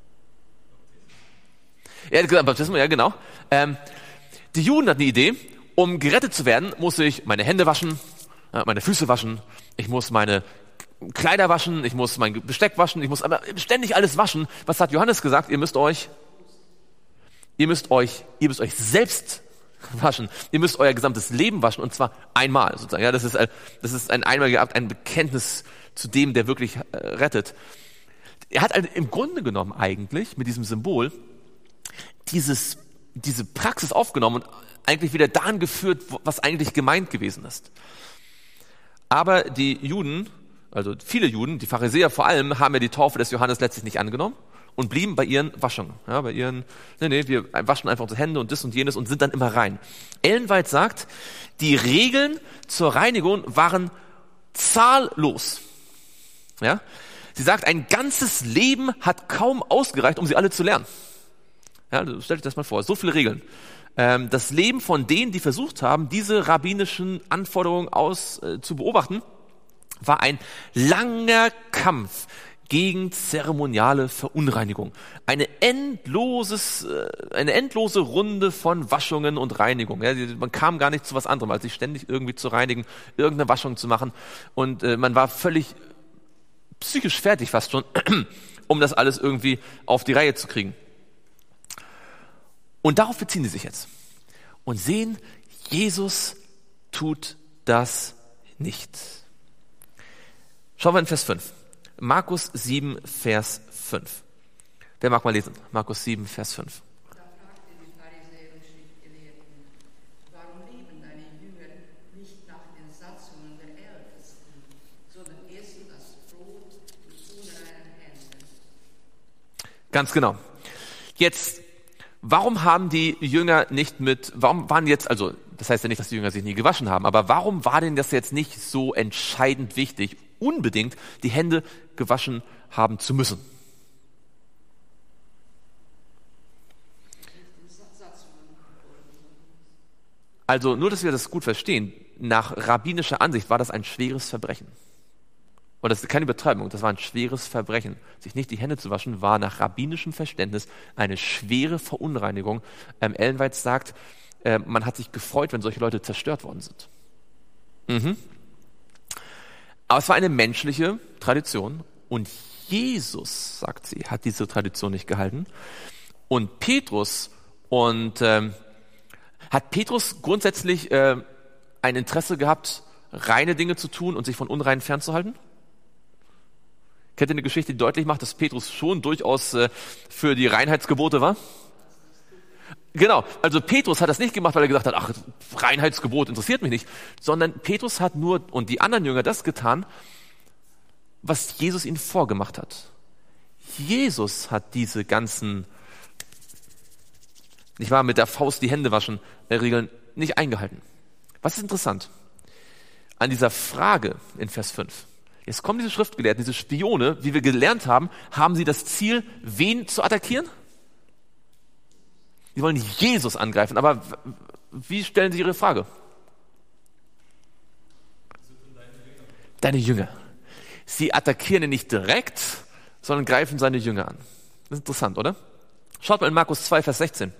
Er hat gesagt, Baptismus, ja genau. Ähm, die Juden hatten die Idee, um gerettet zu werden, muss ich meine Hände waschen, äh, meine Füße waschen, ich muss meine Kleider waschen, ich muss mein Besteck waschen, ich muss aber ständig alles waschen. Was hat Johannes gesagt? Ihr müsst euch, ihr müsst euch, ihr müsst euch selbst waschen. Ihr müsst euer gesamtes Leben waschen und zwar einmal sozusagen. Ja, das ist, das ist ein einmaliger Akt, ein Bekenntnis zu dem, der wirklich äh, rettet. Er hat also im Grunde genommen eigentlich mit diesem Symbol dieses, diese Praxis aufgenommen und eigentlich wieder dahin geführt, was eigentlich gemeint gewesen ist. Aber die Juden, also viele Juden, die Pharisäer vor allem, haben ja die Taufe des Johannes letztlich nicht angenommen und blieben bei ihren Waschungen. Ja, bei ihren, nee, nee, wir waschen einfach unsere Hände und das und jenes und sind dann immer rein. Ellen White sagt, die Regeln zur Reinigung waren zahllos. Ja? Sie sagt, ein ganzes Leben hat kaum ausgereicht, um sie alle zu lernen. Ja, stellt euch das mal vor, so viele Regeln. Ähm, das Leben von denen, die versucht haben, diese rabbinischen Anforderungen aus äh, zu beobachten, war ein langer Kampf gegen zeremoniale Verunreinigung. Eine endloses, äh, eine endlose Runde von Waschungen und Reinigung. Ja, man kam gar nicht zu was anderem, als sich ständig irgendwie zu reinigen, irgendeine Waschung zu machen. Und äh, man war völlig psychisch fertig fast schon, um das alles irgendwie auf die Reihe zu kriegen. Und darauf beziehen sie sich jetzt und sehen, Jesus tut das nicht. Schauen wir in Vers fünf. Markus sieben, Vers fünf. Wer mag mal lesen? Markus sieben, Vers fünf. Da fragte die Pharisäer und Schriftgelehrten, warum leben deine Jünger nicht nach den Satzungen der Ältesten, sondern essen das Brot mit unreinen Händen? Ganz genau. Jetzt, warum haben die Jünger nicht mit, warum waren jetzt, also das heißt ja nicht, dass die Jünger sich nie gewaschen haben, aber warum war denn das jetzt nicht so entscheidend wichtig, unbedingt die Hände gewaschen haben zu müssen? Also nur, dass wir das gut verstehen, nach rabbinischer Ansicht war das ein schweres Verbrechen. Und das ist keine Übertreibung, das war ein schweres Verbrechen. Sich nicht die Hände zu waschen, war nach rabbinischem Verständnis eine schwere Verunreinigung. Ähm, Ellen White sagt, äh, man hat sich gefreut, wenn solche Leute zerstört worden sind. Mhm. Aber es war eine menschliche Tradition und Jesus, sagt sie, hat diese Tradition nicht gehalten. Und Petrus und ähm, hat Petrus grundsätzlich äh, ein Interesse gehabt, reine Dinge zu tun und sich von unreinen fernzuhalten? Kennt ihr eine Geschichte, die deutlich macht, dass Petrus schon durchaus äh, für die Reinheitsgebote war? Genau, also Petrus hat das nicht gemacht, weil er gesagt hat, ach, Reinheitsgebot interessiert mich nicht, sondern Petrus hat nur, und die anderen Jünger, das getan, was Jesus ihnen vorgemacht hat. Jesus hat diese ganzen, nicht wahr, mit der Faust die Hände waschen, äh, Regeln nicht eingehalten. Was ist interessant? An dieser Frage in Vers fünf. Jetzt kommen diese Schriftgelehrten, diese Spione, wie wir gelernt haben, haben sie das Ziel, wen zu attackieren? Sie wollen Jesus angreifen, aber wie stellen sie ihre Frage? Deine Jünger. Sie attackieren ihn nicht direkt, sondern greifen seine Jünger an. Das ist interessant, oder? Schaut mal in Markus zwei, Vers sechzehn.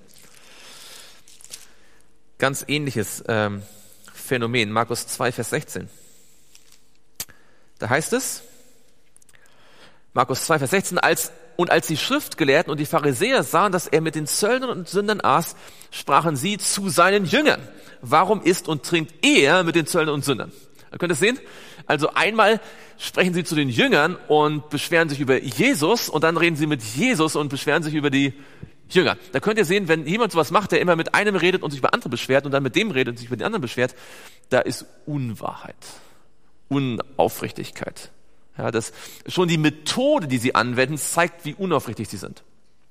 Ganz ähnliches ähm, Phänomen. Markus zwei, Vers sechzehn. Da heißt es, Markus zwei, Vers sechzehn, als, und als die Schriftgelehrten und die Pharisäer sahen, dass er mit den Zöllnern und Sündern aß, sprachen sie zu seinen Jüngern, warum isst und trinkt er mit den Zöllnern und Sündern? Ihr könnt es sehen? Also einmal sprechen sie zu den Jüngern und beschweren sich über Jesus und dann reden sie mit Jesus und beschweren sich über die Jünger. Da könnt ihr sehen, wenn jemand sowas macht, der immer mit einem redet und sich über andere beschwert und dann mit dem redet und sich über den anderen beschwert, da ist Unwahrheit. Unaufrichtigkeit. Ja, das schon die Methode, die sie anwenden, zeigt, wie unaufrichtig sie sind.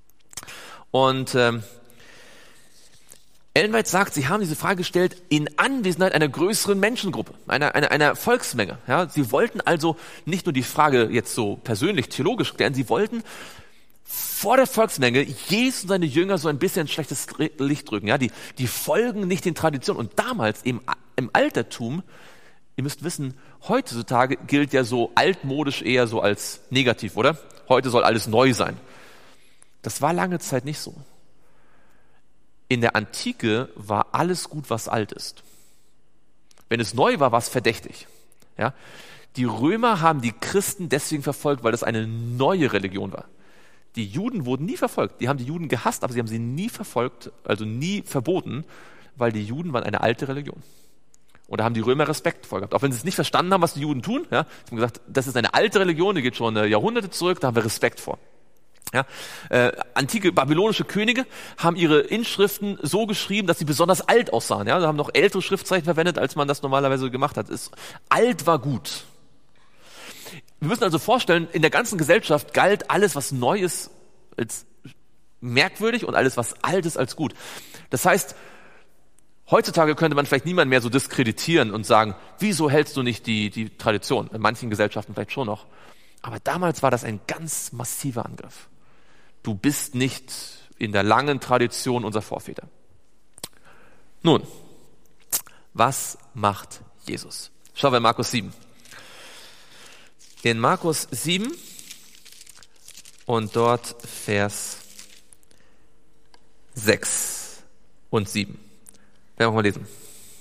Und ähm, Ellen White sagt, sie haben diese Frage gestellt in Anwesenheit einer größeren Menschengruppe, einer, einer, einer Volksmenge. Ja, sie wollten also nicht nur die Frage jetzt so persönlich, theologisch klären, sie wollten vor der Volksmenge Jesus und seine Jünger so ein bisschen ins schlechtes Licht drücken. Ja, die, die folgen nicht den Traditionen. Und damals im, im Altertum, ihr müsst wissen, heutzutage gilt ja so altmodisch eher so als negativ, oder? Heute soll alles neu sein. Das war lange Zeit nicht so. In der Antike war alles gut, was alt ist. Wenn es neu war, war es verdächtig. Ja? Die Römer haben die Christen deswegen verfolgt, weil das eine neue Religion war. Die Juden wurden nie verfolgt. Die haben die Juden gehasst, aber sie haben sie nie verfolgt, also nie verboten, weil die Juden waren eine alte Religion. Und da haben die Römer Respekt vor gehabt. Auch wenn sie es nicht verstanden haben, was die Juden tun. Ja, sie haben gesagt, das ist eine alte Religion, die geht schon Jahrhunderte zurück, da haben wir Respekt vor. Ja, äh, antike babylonische Könige haben ihre Inschriften so geschrieben, dass sie besonders alt aussahen. Ja, sie haben noch ältere Schriftzeichen verwendet, als man das normalerweise gemacht hat. Ist, alt war gut. Wir müssen also vorstellen, in der ganzen Gesellschaft galt alles, was neu ist, als merkwürdig und alles, was alt ist, als gut. Das heißt, heutzutage könnte man vielleicht niemand mehr so diskreditieren und sagen, wieso hältst du nicht die, die Tradition? In manchen Gesellschaften vielleicht schon noch. Aber damals war das ein ganz massiver Angriff. Du bist nicht in der langen Tradition unserer Vorväter. Nun, was macht Jesus? Schauen wir in Markus sieben. In Markus sieben und dort Vers sechs und sieben. Werden wir mal lesen.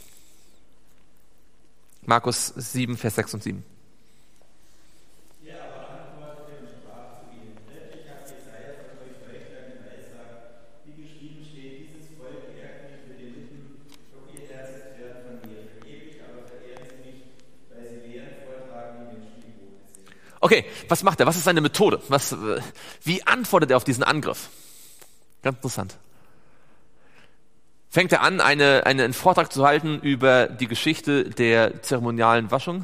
Markus sieben, Vers sechs und sieben. Er aber antwortete und sprach zu ihnen: Wirklich hat Jesaja von euch Heuchlern geweissagt, wie geschrieben steht, dieses Volk ehrt mich mit den Lippen, doch ihr Herz ist fern von mir. Vergeblich aber verehren sie mich, weil sie Lehren vortragen, die Menschen die Gute sind. Okay, was macht er? Was ist seine Methode? Was, äh, wie antwortet er auf diesen Angriff? Ganz interessant. Fängt er an, eine, eine, einen Vortrag zu halten über die Geschichte der zeremonialen Waschung?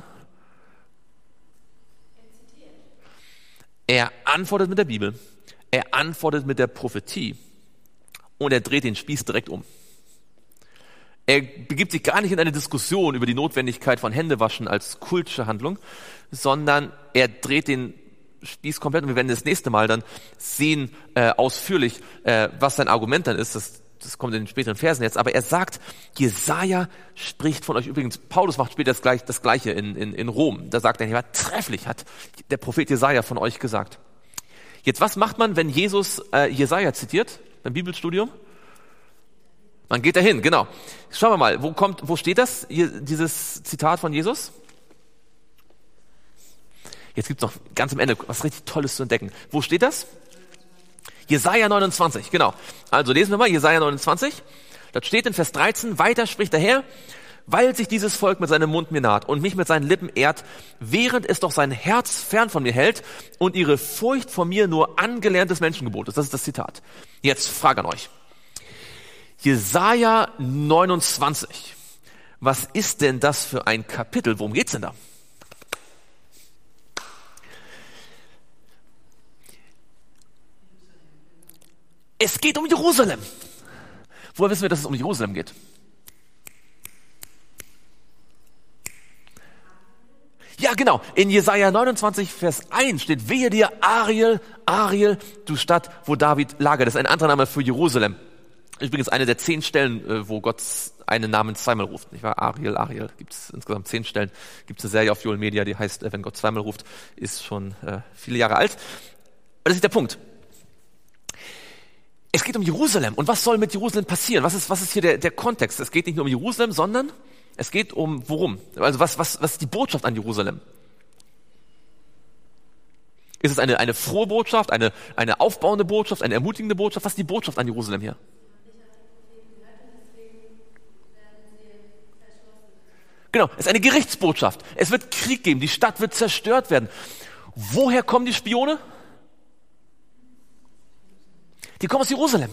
Er antwortet mit der Bibel, er antwortet mit der Prophetie und er dreht den Spieß direkt um. Er begibt sich gar nicht in eine Diskussion über die Notwendigkeit von Händewaschen als kultische Handlung, sondern er dreht den Spieß komplett und wir werden das nächste Mal dann sehen äh, ausführlich, äh, was sein Argument dann ist. Das, das kommt in den späteren Versen jetzt. Aber er sagt, Jesaja spricht von euch. Übrigens, Paulus macht später das, gleich, das Gleiche in, in, in Rom. Da sagt er, ja, trefflich hat der Prophet Jesaja von euch gesagt. Jetzt, was macht man, wenn Jesus äh, Jesaja zitiert beim Bibelstudium? Man geht dahin, genau. Schauen wir mal, wo kommt, wo steht das, hier, dieses Zitat von Jesus? Jetzt gibt's noch ganz am Ende was richtig Tolles zu entdecken. Wo steht das? Jesaja neunundzwanzig, genau. Also lesen wir mal Jesaja neunundzwanzig. Dort steht in Vers dreizehn, weiter spricht der Herr, weil sich dieses Volk mit seinem Mund mir naht und mich mit seinen Lippen ehrt, während es doch sein Herz fern von mir hält und ihre Furcht vor mir nur angelerntes Menschengebot ist. Das ist das Zitat. Jetzt Frage an euch. Jesaja neunundzwanzig. Was ist denn das für ein Kapitel? Worum geht's denn da? Es geht um Jerusalem. Woher wissen wir, dass es um Jerusalem geht? Ja, genau. In Jesaja neunundzwanzig, Vers eins steht, wehe dir, Ariel, Ariel, du Stadt, wo David lagert. Das ist ein anderer Name für Jerusalem. Übrigens eine der zehn Stellen, wo Gott einen Namen zweimal ruft. Nicht wahr? Ariel, Ariel. Gibt es insgesamt zehn Stellen. Gibt es eine Serie auf Joel Media, die heißt, wenn Gott zweimal ruft, ist schon äh, viele Jahre alt. Aber das ist der Punkt. Es geht um Jerusalem. Und was soll mit Jerusalem passieren? Was ist, was ist hier der, der Kontext? Es geht nicht nur um Jerusalem, sondern es geht um worum? Also was, was, was ist die Botschaft an Jerusalem? Ist es eine, eine frohe Botschaft, eine, eine aufbauende Botschaft, eine ermutigende Botschaft? Was ist die Botschaft an Jerusalem hier? Genau, es ist eine Gerichtsbotschaft. Es wird Krieg geben, die Stadt wird zerstört werden. Woher kommen die Spione? Die kommen aus Jerusalem.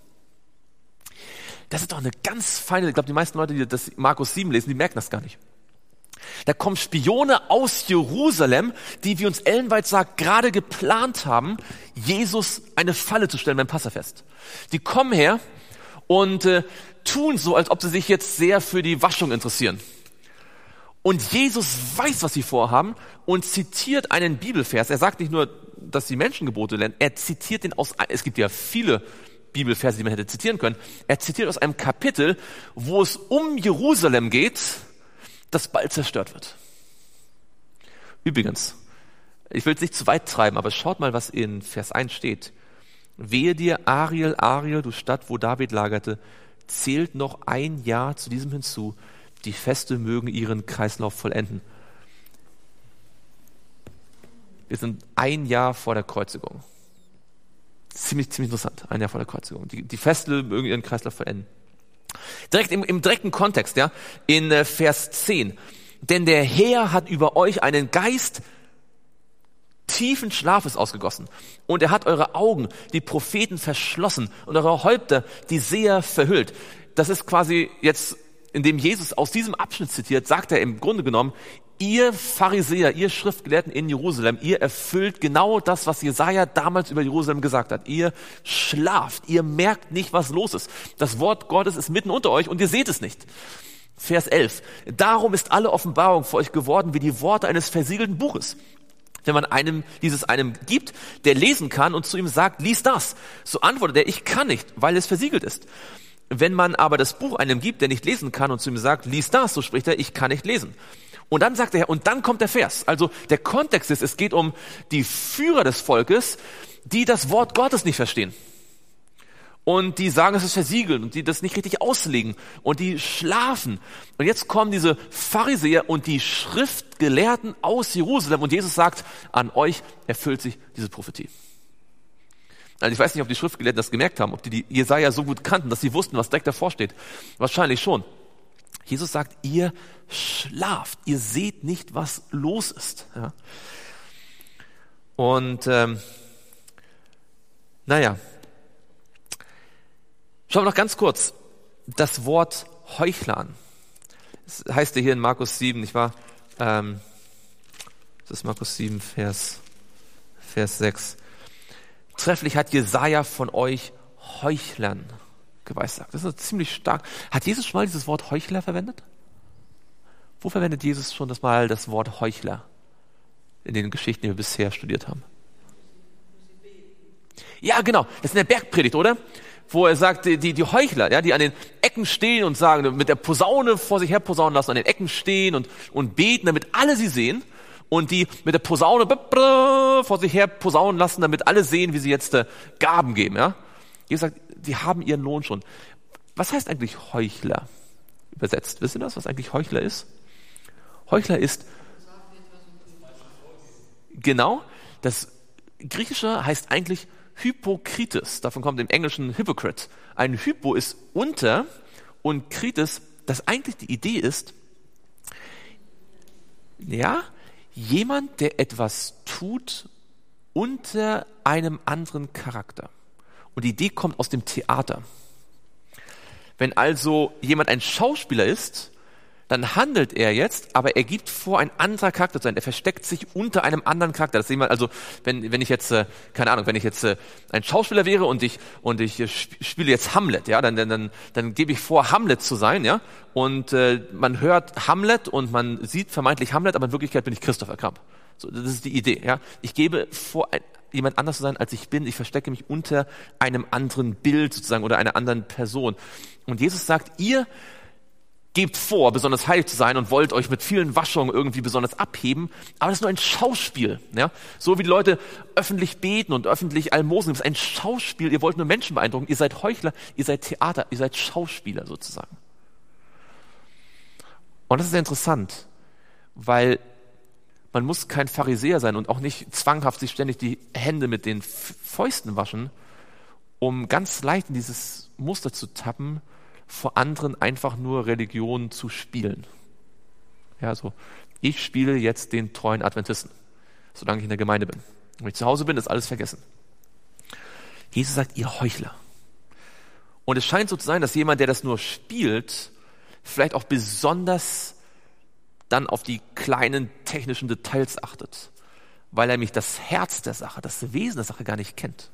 Das ist doch eine ganz feine, ich glaube, die meisten Leute, die das Markus sieben lesen, die merken das gar nicht. Da kommen Spione aus Jerusalem, die, wie uns Ellen White sagt, gerade geplant haben, Jesus eine Falle zu stellen beim Passafest. Die kommen her und äh, tun so, als ob sie sich jetzt sehr für die Waschung interessieren. Und Jesus weiß, was sie vorhaben und zitiert einen Bibelvers. Er sagt nicht nur, dass sie Menschengebote lernen, er zitiert den aus, es gibt ja viele Bibelverse, die man hätte zitieren können. Er zitiert aus einem Kapitel, wo es um Jerusalem geht, das bald zerstört wird. Übrigens, ich will es nicht zu weit treiben, aber schaut mal, was in Vers eins steht. Wehe dir, Ariel, Ariel, du Stadt, wo David lagerte, zählt noch ein Jahr zu diesem hinzu, die Feste mögen ihren Kreislauf vollenden. Wir sind ein Jahr vor der Kreuzigung. Ziemlich, ziemlich interessant, ein Jahr vor der Kreuzigung. Die, die Feste mögen ihren Kreislauf vollenden. Direkt im, im direkten Kontext, ja, in äh, Vers zehn. Denn der Herr hat über euch einen Geist tiefen Schlafes ausgegossen. Und er hat eure Augen, die Propheten, verschlossen und eure Häupter, die Seher, verhüllt. Das ist quasi jetzt, indem Jesus aus diesem Abschnitt zitiert, sagt er im Grunde genommen, ihr Pharisäer, ihr Schriftgelehrten in Jerusalem, ihr erfüllt genau das, was Jesaja damals über Jerusalem gesagt hat. Ihr schlaft, ihr merkt nicht, was los ist. Das Wort Gottes ist mitten unter euch und ihr seht es nicht. Vers elf. Darum ist alle Offenbarung für euch geworden wie die Worte eines versiegelten Buches. Wenn man einem dieses einem gibt, der lesen kann und zu ihm sagt, lies das, so antwortet er, ich kann nicht, weil es versiegelt ist. Wenn man aber das Buch einem gibt, der nicht lesen kann und zu ihm sagt, lies das, so spricht er, ich kann nicht lesen. Und dann sagt er, und dann kommt der Vers. Also der Kontext ist, es geht um die Führer des Volkes, die das Wort Gottes nicht verstehen. Und die sagen, es ist versiegelt und die das nicht richtig auslegen und die schlafen. Und jetzt kommen diese Pharisäer und die Schriftgelehrten aus Jerusalem und Jesus sagt, an euch erfüllt sich diese Prophetie. Also ich weiß nicht, ob die Schriftgelehrten das gemerkt haben, ob die, die Jesaja so gut kannten, dass sie wussten, was direkt davor steht. Wahrscheinlich schon. Jesus sagt, ihr schlaft, ihr seht nicht, was los ist. Ja. Und ähm, naja, schauen wir noch ganz kurz das Wort Heuchler an. Das heißt ja hier in Markus sieben, nicht wahr? Ähm, das ist Markus sieben, Vers, Vers sechs. Trefflich hat Jesaja von euch Heuchlern geweissagt. Das ist ziemlich stark. Hat Jesus schon mal dieses Wort Heuchler verwendet? Wo verwendet Jesus schon das mal das Wort Heuchler in den Geschichten, die wir bisher studiert haben? Ja, genau. Das ist in der Bergpredigt, oder? Wo er sagt, die, die Heuchler, ja, die an den Ecken stehen und sagen, mit der Posaune vor sich her posaunen lassen, an den Ecken stehen und, und beten, damit alle sie sehen. Und die mit der Posaune vor sich her posaunen lassen, damit alle sehen, wie sie jetzt äh, Gaben geben, ja. Jesus sagt, die haben ihren Lohn schon. Was heißt eigentlich Heuchler übersetzt? Wisst ihr das, was eigentlich Heuchler ist? Heuchler ist, genau, das Griechische heißt eigentlich Hypokrites. Davon kommt im Englischen Hypocrite. Ein Hypo ist unter und Krites, das eigentlich die Idee ist, ja, jemand, der etwas tut unter einem anderen Charakter. Und die Idee kommt aus dem Theater. Wenn also jemand ein Schauspieler ist, dann handelt er jetzt, aber er gibt vor, ein anderer Charakter zu sein. Er versteckt sich unter einem anderen Charakter. Das sehen wir also, wenn, wenn ich jetzt, äh, keine Ahnung, wenn ich jetzt äh, ein Schauspieler wäre und ich und ich äh, spiele jetzt Hamlet, ja, dann dann dann, dann gebe ich vor, Hamlet zu sein, ja, und äh, man hört Hamlet und man sieht vermeintlich Hamlet, aber in Wirklichkeit bin ich Christopher Kramp. So, das ist die Idee, ja. Ich gebe vor, ein, jemand anders zu sein, als ich bin. Ich verstecke mich unter einem anderen Bild sozusagen oder einer anderen Person. Und Jesus sagt, ihr gebt vor, besonders heilig zu sein und wollt euch mit vielen Waschungen irgendwie besonders abheben, aber das ist nur ein Schauspiel. Ja? So wie die Leute öffentlich beten und öffentlich Almosen geben, das ist ein Schauspiel. Ihr wollt nur Menschen beeindrucken, ihr seid Heuchler, ihr seid Theater, ihr seid Schauspieler sozusagen. Und das ist sehr interessant, weil man muss kein Pharisäer sein und auch nicht zwanghaft sich ständig die Hände mit den Fäusten waschen, um ganz leicht in dieses Muster zu tappen, vor anderen einfach nur Religion zu spielen. Ja, so, ich spiele jetzt den treuen Adventisten, solange ich in der Gemeinde bin. Wenn ich zu Hause bin, ist alles vergessen. Jesus sagt, ihr Heuchler. Und es scheint so zu sein, dass jemand, der das nur spielt, vielleicht auch besonders dann auf die kleinen technischen Details achtet, weil er nämlich das Herz der Sache, das Wesen der Sache gar nicht kennt.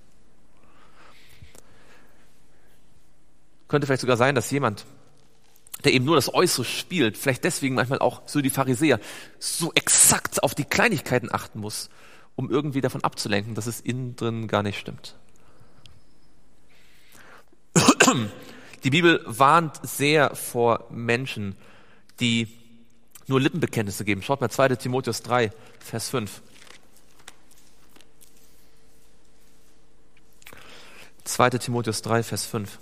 Könnte vielleicht sogar sein, dass jemand, der eben nur das Äußere spielt, vielleicht deswegen manchmal auch so die Pharisäer, so exakt auf die Kleinigkeiten achten muss, um irgendwie davon abzulenken, dass es innen drin gar nicht stimmt. Die Bibel warnt sehr vor Menschen, die nur Lippenbekenntnisse geben. Schaut mal zweiter Timotheus drei, Vers fünf. zweiter Timotheus drei, Vers fünf.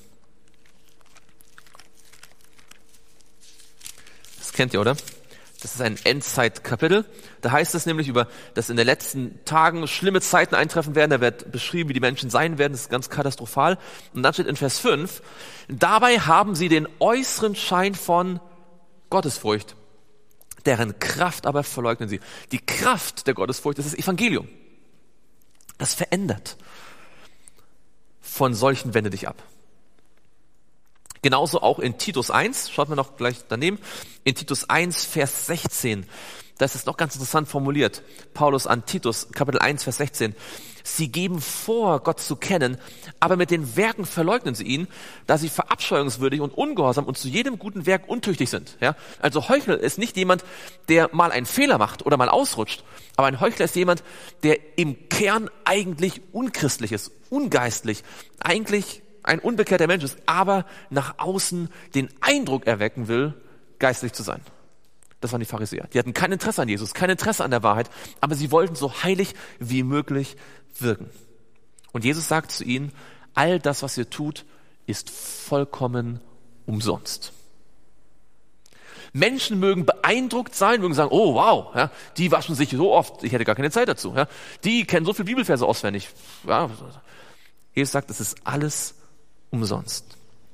Das kennt ihr, oder? Das ist ein Endzeit-Kapitel. Da heißt es nämlich über, dass in den letzten Tagen schlimme Zeiten eintreffen werden. Da wird beschrieben, wie die Menschen sein werden. Das ist ganz katastrophal. Und dann steht in Vers fünf, dabei haben sie den äußeren Schein von Gottesfurcht, deren Kraft aber verleugnen sie. Die Kraft der Gottesfurcht ist das Evangelium. Das verändert. Von solchen wende dich ab. Genauso auch in Titus eins, schaut mal noch gleich daneben, in Titus eins, Vers sechzehn, das ist noch ganz interessant formuliert. Paulus an Titus, Kapitel eins, Vers sechzehn. Sie geben vor, Gott zu kennen, aber mit den Werken verleugnen sie ihn, da sie verabscheuungswürdig und ungehorsam und zu jedem guten Werk untüchtig sind. Ja? Also Heuchler ist nicht jemand, der mal einen Fehler macht oder mal ausrutscht, aber ein Heuchler ist jemand, der im Kern eigentlich unchristlich ist, ungeistlich, eigentlich ein unbekehrter Mensch ist, aber nach außen den Eindruck erwecken will, geistlich zu sein. Das waren die Pharisäer. Die hatten kein Interesse an Jesus, kein Interesse an der Wahrheit, aber sie wollten so heilig wie möglich wirken. Und Jesus sagt zu ihnen, all das, was ihr tut, ist vollkommen umsonst. Menschen mögen beeindruckt sein, mögen sagen, oh wow, ja, die waschen sich so oft, ich hätte gar keine Zeit dazu. Ja, die kennen so viele Bibelverse auswendig. Ja, Jesus sagt, es ist alles umsonst.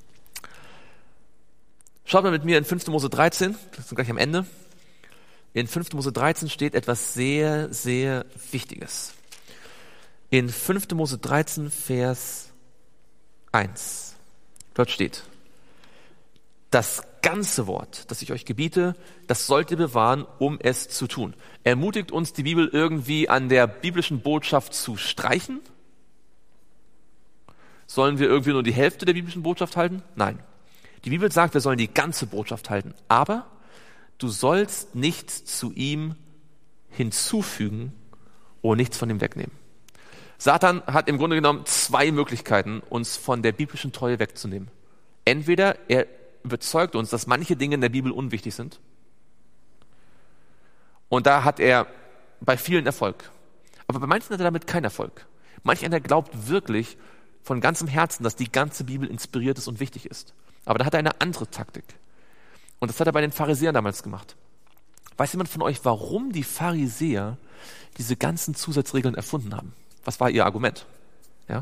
Schaut mal mit mir in fünfter Mose dreizehn, das ist gleich am Ende. In fünfter Mose dreizehn steht etwas sehr, sehr Wichtiges. in fünfter Mose dreizehn, Vers eins. Dort steht: Das ganze Wort, das ich euch gebiete, das sollt ihr bewahren, um es zu tun. Ermutigt uns die Bibel irgendwie an der biblischen Botschaft zu streichen? Sollen wir irgendwie nur die Hälfte der biblischen Botschaft halten? Nein. Die Bibel sagt, wir sollen die ganze Botschaft halten. Aber du sollst nichts zu ihm hinzufügen oder nichts von ihm wegnehmen. Satan hat im Grunde genommen zwei Möglichkeiten, uns von der biblischen Treue wegzunehmen. Entweder er überzeugt uns, dass manche Dinge in der Bibel unwichtig sind. Und da hat er bei vielen Erfolg. Aber bei manchen hat er damit keinen Erfolg. Manch einer glaubt wirklich von ganzem Herzen, dass die ganze Bibel inspiriert ist und wichtig ist. Aber da hat er eine andere Taktik. Und das hat er bei den Pharisäern damals gemacht. Weiß jemand von euch, warum die Pharisäer diese ganzen Zusatzregeln erfunden haben? Was war ihr Argument? Ja?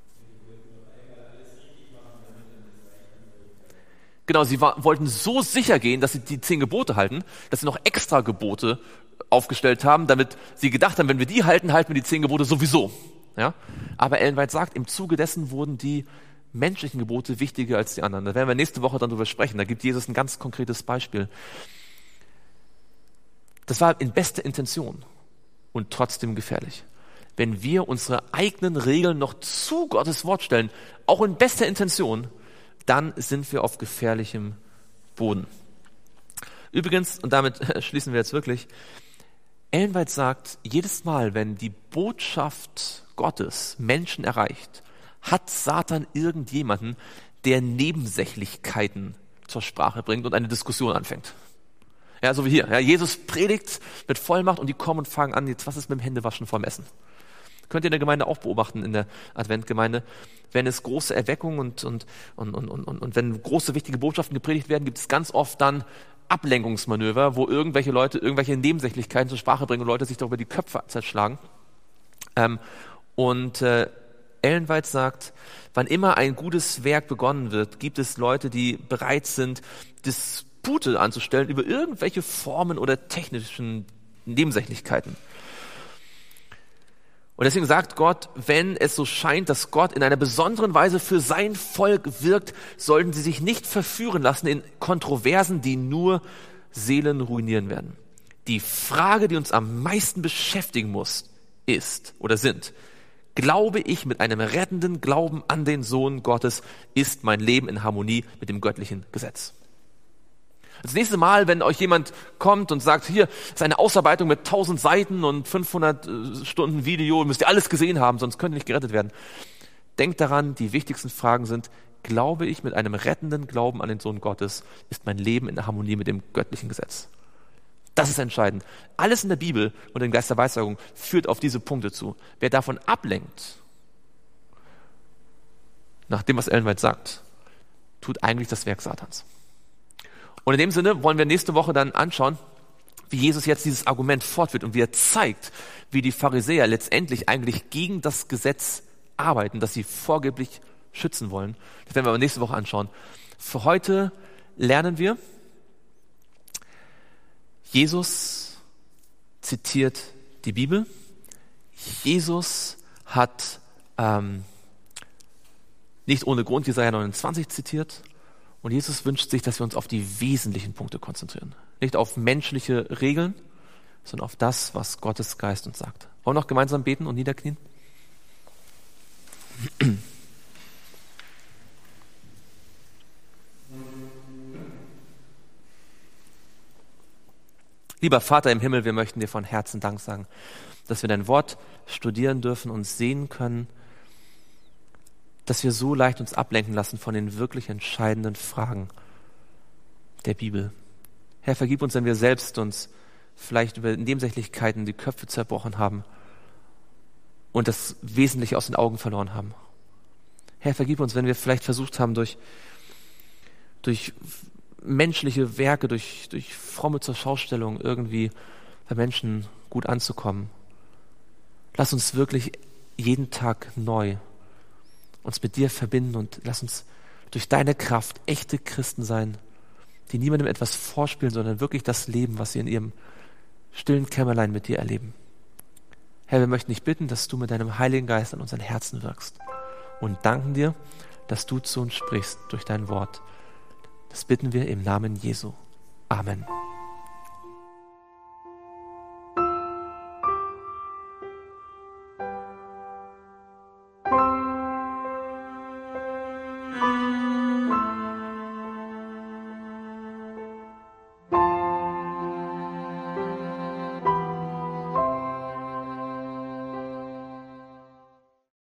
Genau, sie war, wollten so sicher gehen, dass sie die zehn Gebote halten, dass sie noch extra Gebote aufgestellt haben, damit sie gedacht haben, wenn wir die halten, halten wir die zehn Gebote sowieso. Ja? Aber Ellen White sagt, im Zuge dessen wurden die menschlichen Gebote wichtiger als die anderen. Da werden wir nächste Woche dann drüber sprechen. Da gibt Jesus ein ganz konkretes Beispiel. Das war in bester Intention und trotzdem gefährlich. Wenn wir unsere eigenen Regeln noch zu Gottes Wort stellen, auch in bester Intention, dann sind wir auf gefährlichem Boden. Übrigens, und damit schließen wir jetzt wirklich, Ellen White sagt, jedes Mal, wenn die Botschaft Gottes Menschen erreicht, hat Satan irgendjemanden, der Nebensächlichkeiten zur Sprache bringt und eine Diskussion anfängt. Ja, so wie hier. Ja, Jesus predigt mit Vollmacht und die kommen und fangen an, jetzt was ist mit dem Händewaschen vorm Essen? Könnt ihr in der Gemeinde auch beobachten, in der Adventgemeinde. Wenn es große Erweckungen und, und, und, und, und, und wenn große, wichtige Botschaften gepredigt werden, gibt es ganz oft dann Ablenkungsmanöver, wo irgendwelche Leute irgendwelche Nebensächlichkeiten zur Sprache bringen und Leute sich darüber die Köpfe zerschlagen. Ähm, und äh, Ellen White sagt, wann immer ein gutes Werk begonnen wird, gibt es Leute, die bereit sind, Dispute anzustellen über irgendwelche Formen oder technischen Nebensächlichkeiten. Und deswegen sagt Gott, wenn es so scheint, dass Gott in einer besonderen Weise für sein Volk wirkt, sollten sie sich nicht verführen lassen in Kontroversen, die nur Seelen ruinieren werden. Die Frage, die uns am meisten beschäftigen muss, ist oder sind: Glaube ich mit einem rettenden Glauben an den Sohn Gottes, ist mein Leben in Harmonie mit dem göttlichen Gesetz? Das nächste Mal, wenn euch jemand kommt und sagt, hier ist eine Ausarbeitung mit tausend Seiten und fünfhundert Stunden Video, müsst ihr alles gesehen haben, sonst könnt ihr nicht gerettet werden. Denkt daran, die wichtigsten Fragen sind: Glaube ich mit einem rettenden Glauben an den Sohn Gottes, ist mein Leben in Harmonie mit dem göttlichen Gesetz? Das ist entscheidend. Alles in der Bibel und im Geist der Weissagung führt auf diese Punkte zu. Wer davon ablenkt, nach dem, was Ellen White sagt, tut eigentlich das Werk Satans. Und in dem Sinne wollen wir nächste Woche dann anschauen, wie Jesus jetzt dieses Argument fortführt und wie er zeigt, wie die Pharisäer letztendlich eigentlich gegen das Gesetz arbeiten, das sie vorgeblich schützen wollen. Das werden wir aber nächste Woche anschauen. Für heute lernen wir, Jesus zitiert die Bibel. Jesus hat ähm, nicht ohne Grund Jesaja neunundzwanzig zitiert. Und Jesus wünscht sich, dass wir uns auf die wesentlichen Punkte konzentrieren. Nicht auf menschliche Regeln, sondern auf das, was Gottes Geist uns sagt. Wollen wir noch gemeinsam beten und niederknien? Lieber Vater im Himmel, wir möchten dir von Herzen Dank sagen, dass wir dein Wort studieren dürfen und sehen können, dass wir so leicht uns ablenken lassen von den wirklich entscheidenden Fragen der Bibel. Herr, vergib uns, wenn wir selbst uns vielleicht über Nebensächlichkeiten die Köpfe zerbrochen haben und das Wesentliche aus den Augen verloren haben. Herr, vergib uns, wenn wir vielleicht versucht haben, durch, durch menschliche Werke, durch, durch fromme Zurschaustellung irgendwie bei Menschen gut anzukommen. Lass uns wirklich jeden Tag neu uns mit dir verbinden und lass uns durch deine Kraft echte Christen sein, die niemandem etwas vorspielen, sondern wirklich das Leben, was sie in ihrem stillen Kämmerlein mit dir erleben. Herr, wir möchten dich bitten, dass du mit deinem Heiligen Geist an unseren Herzen wirkst und danken dir, dass du zu uns sprichst durch dein Wort. Das bitten wir im Namen Jesu. Amen.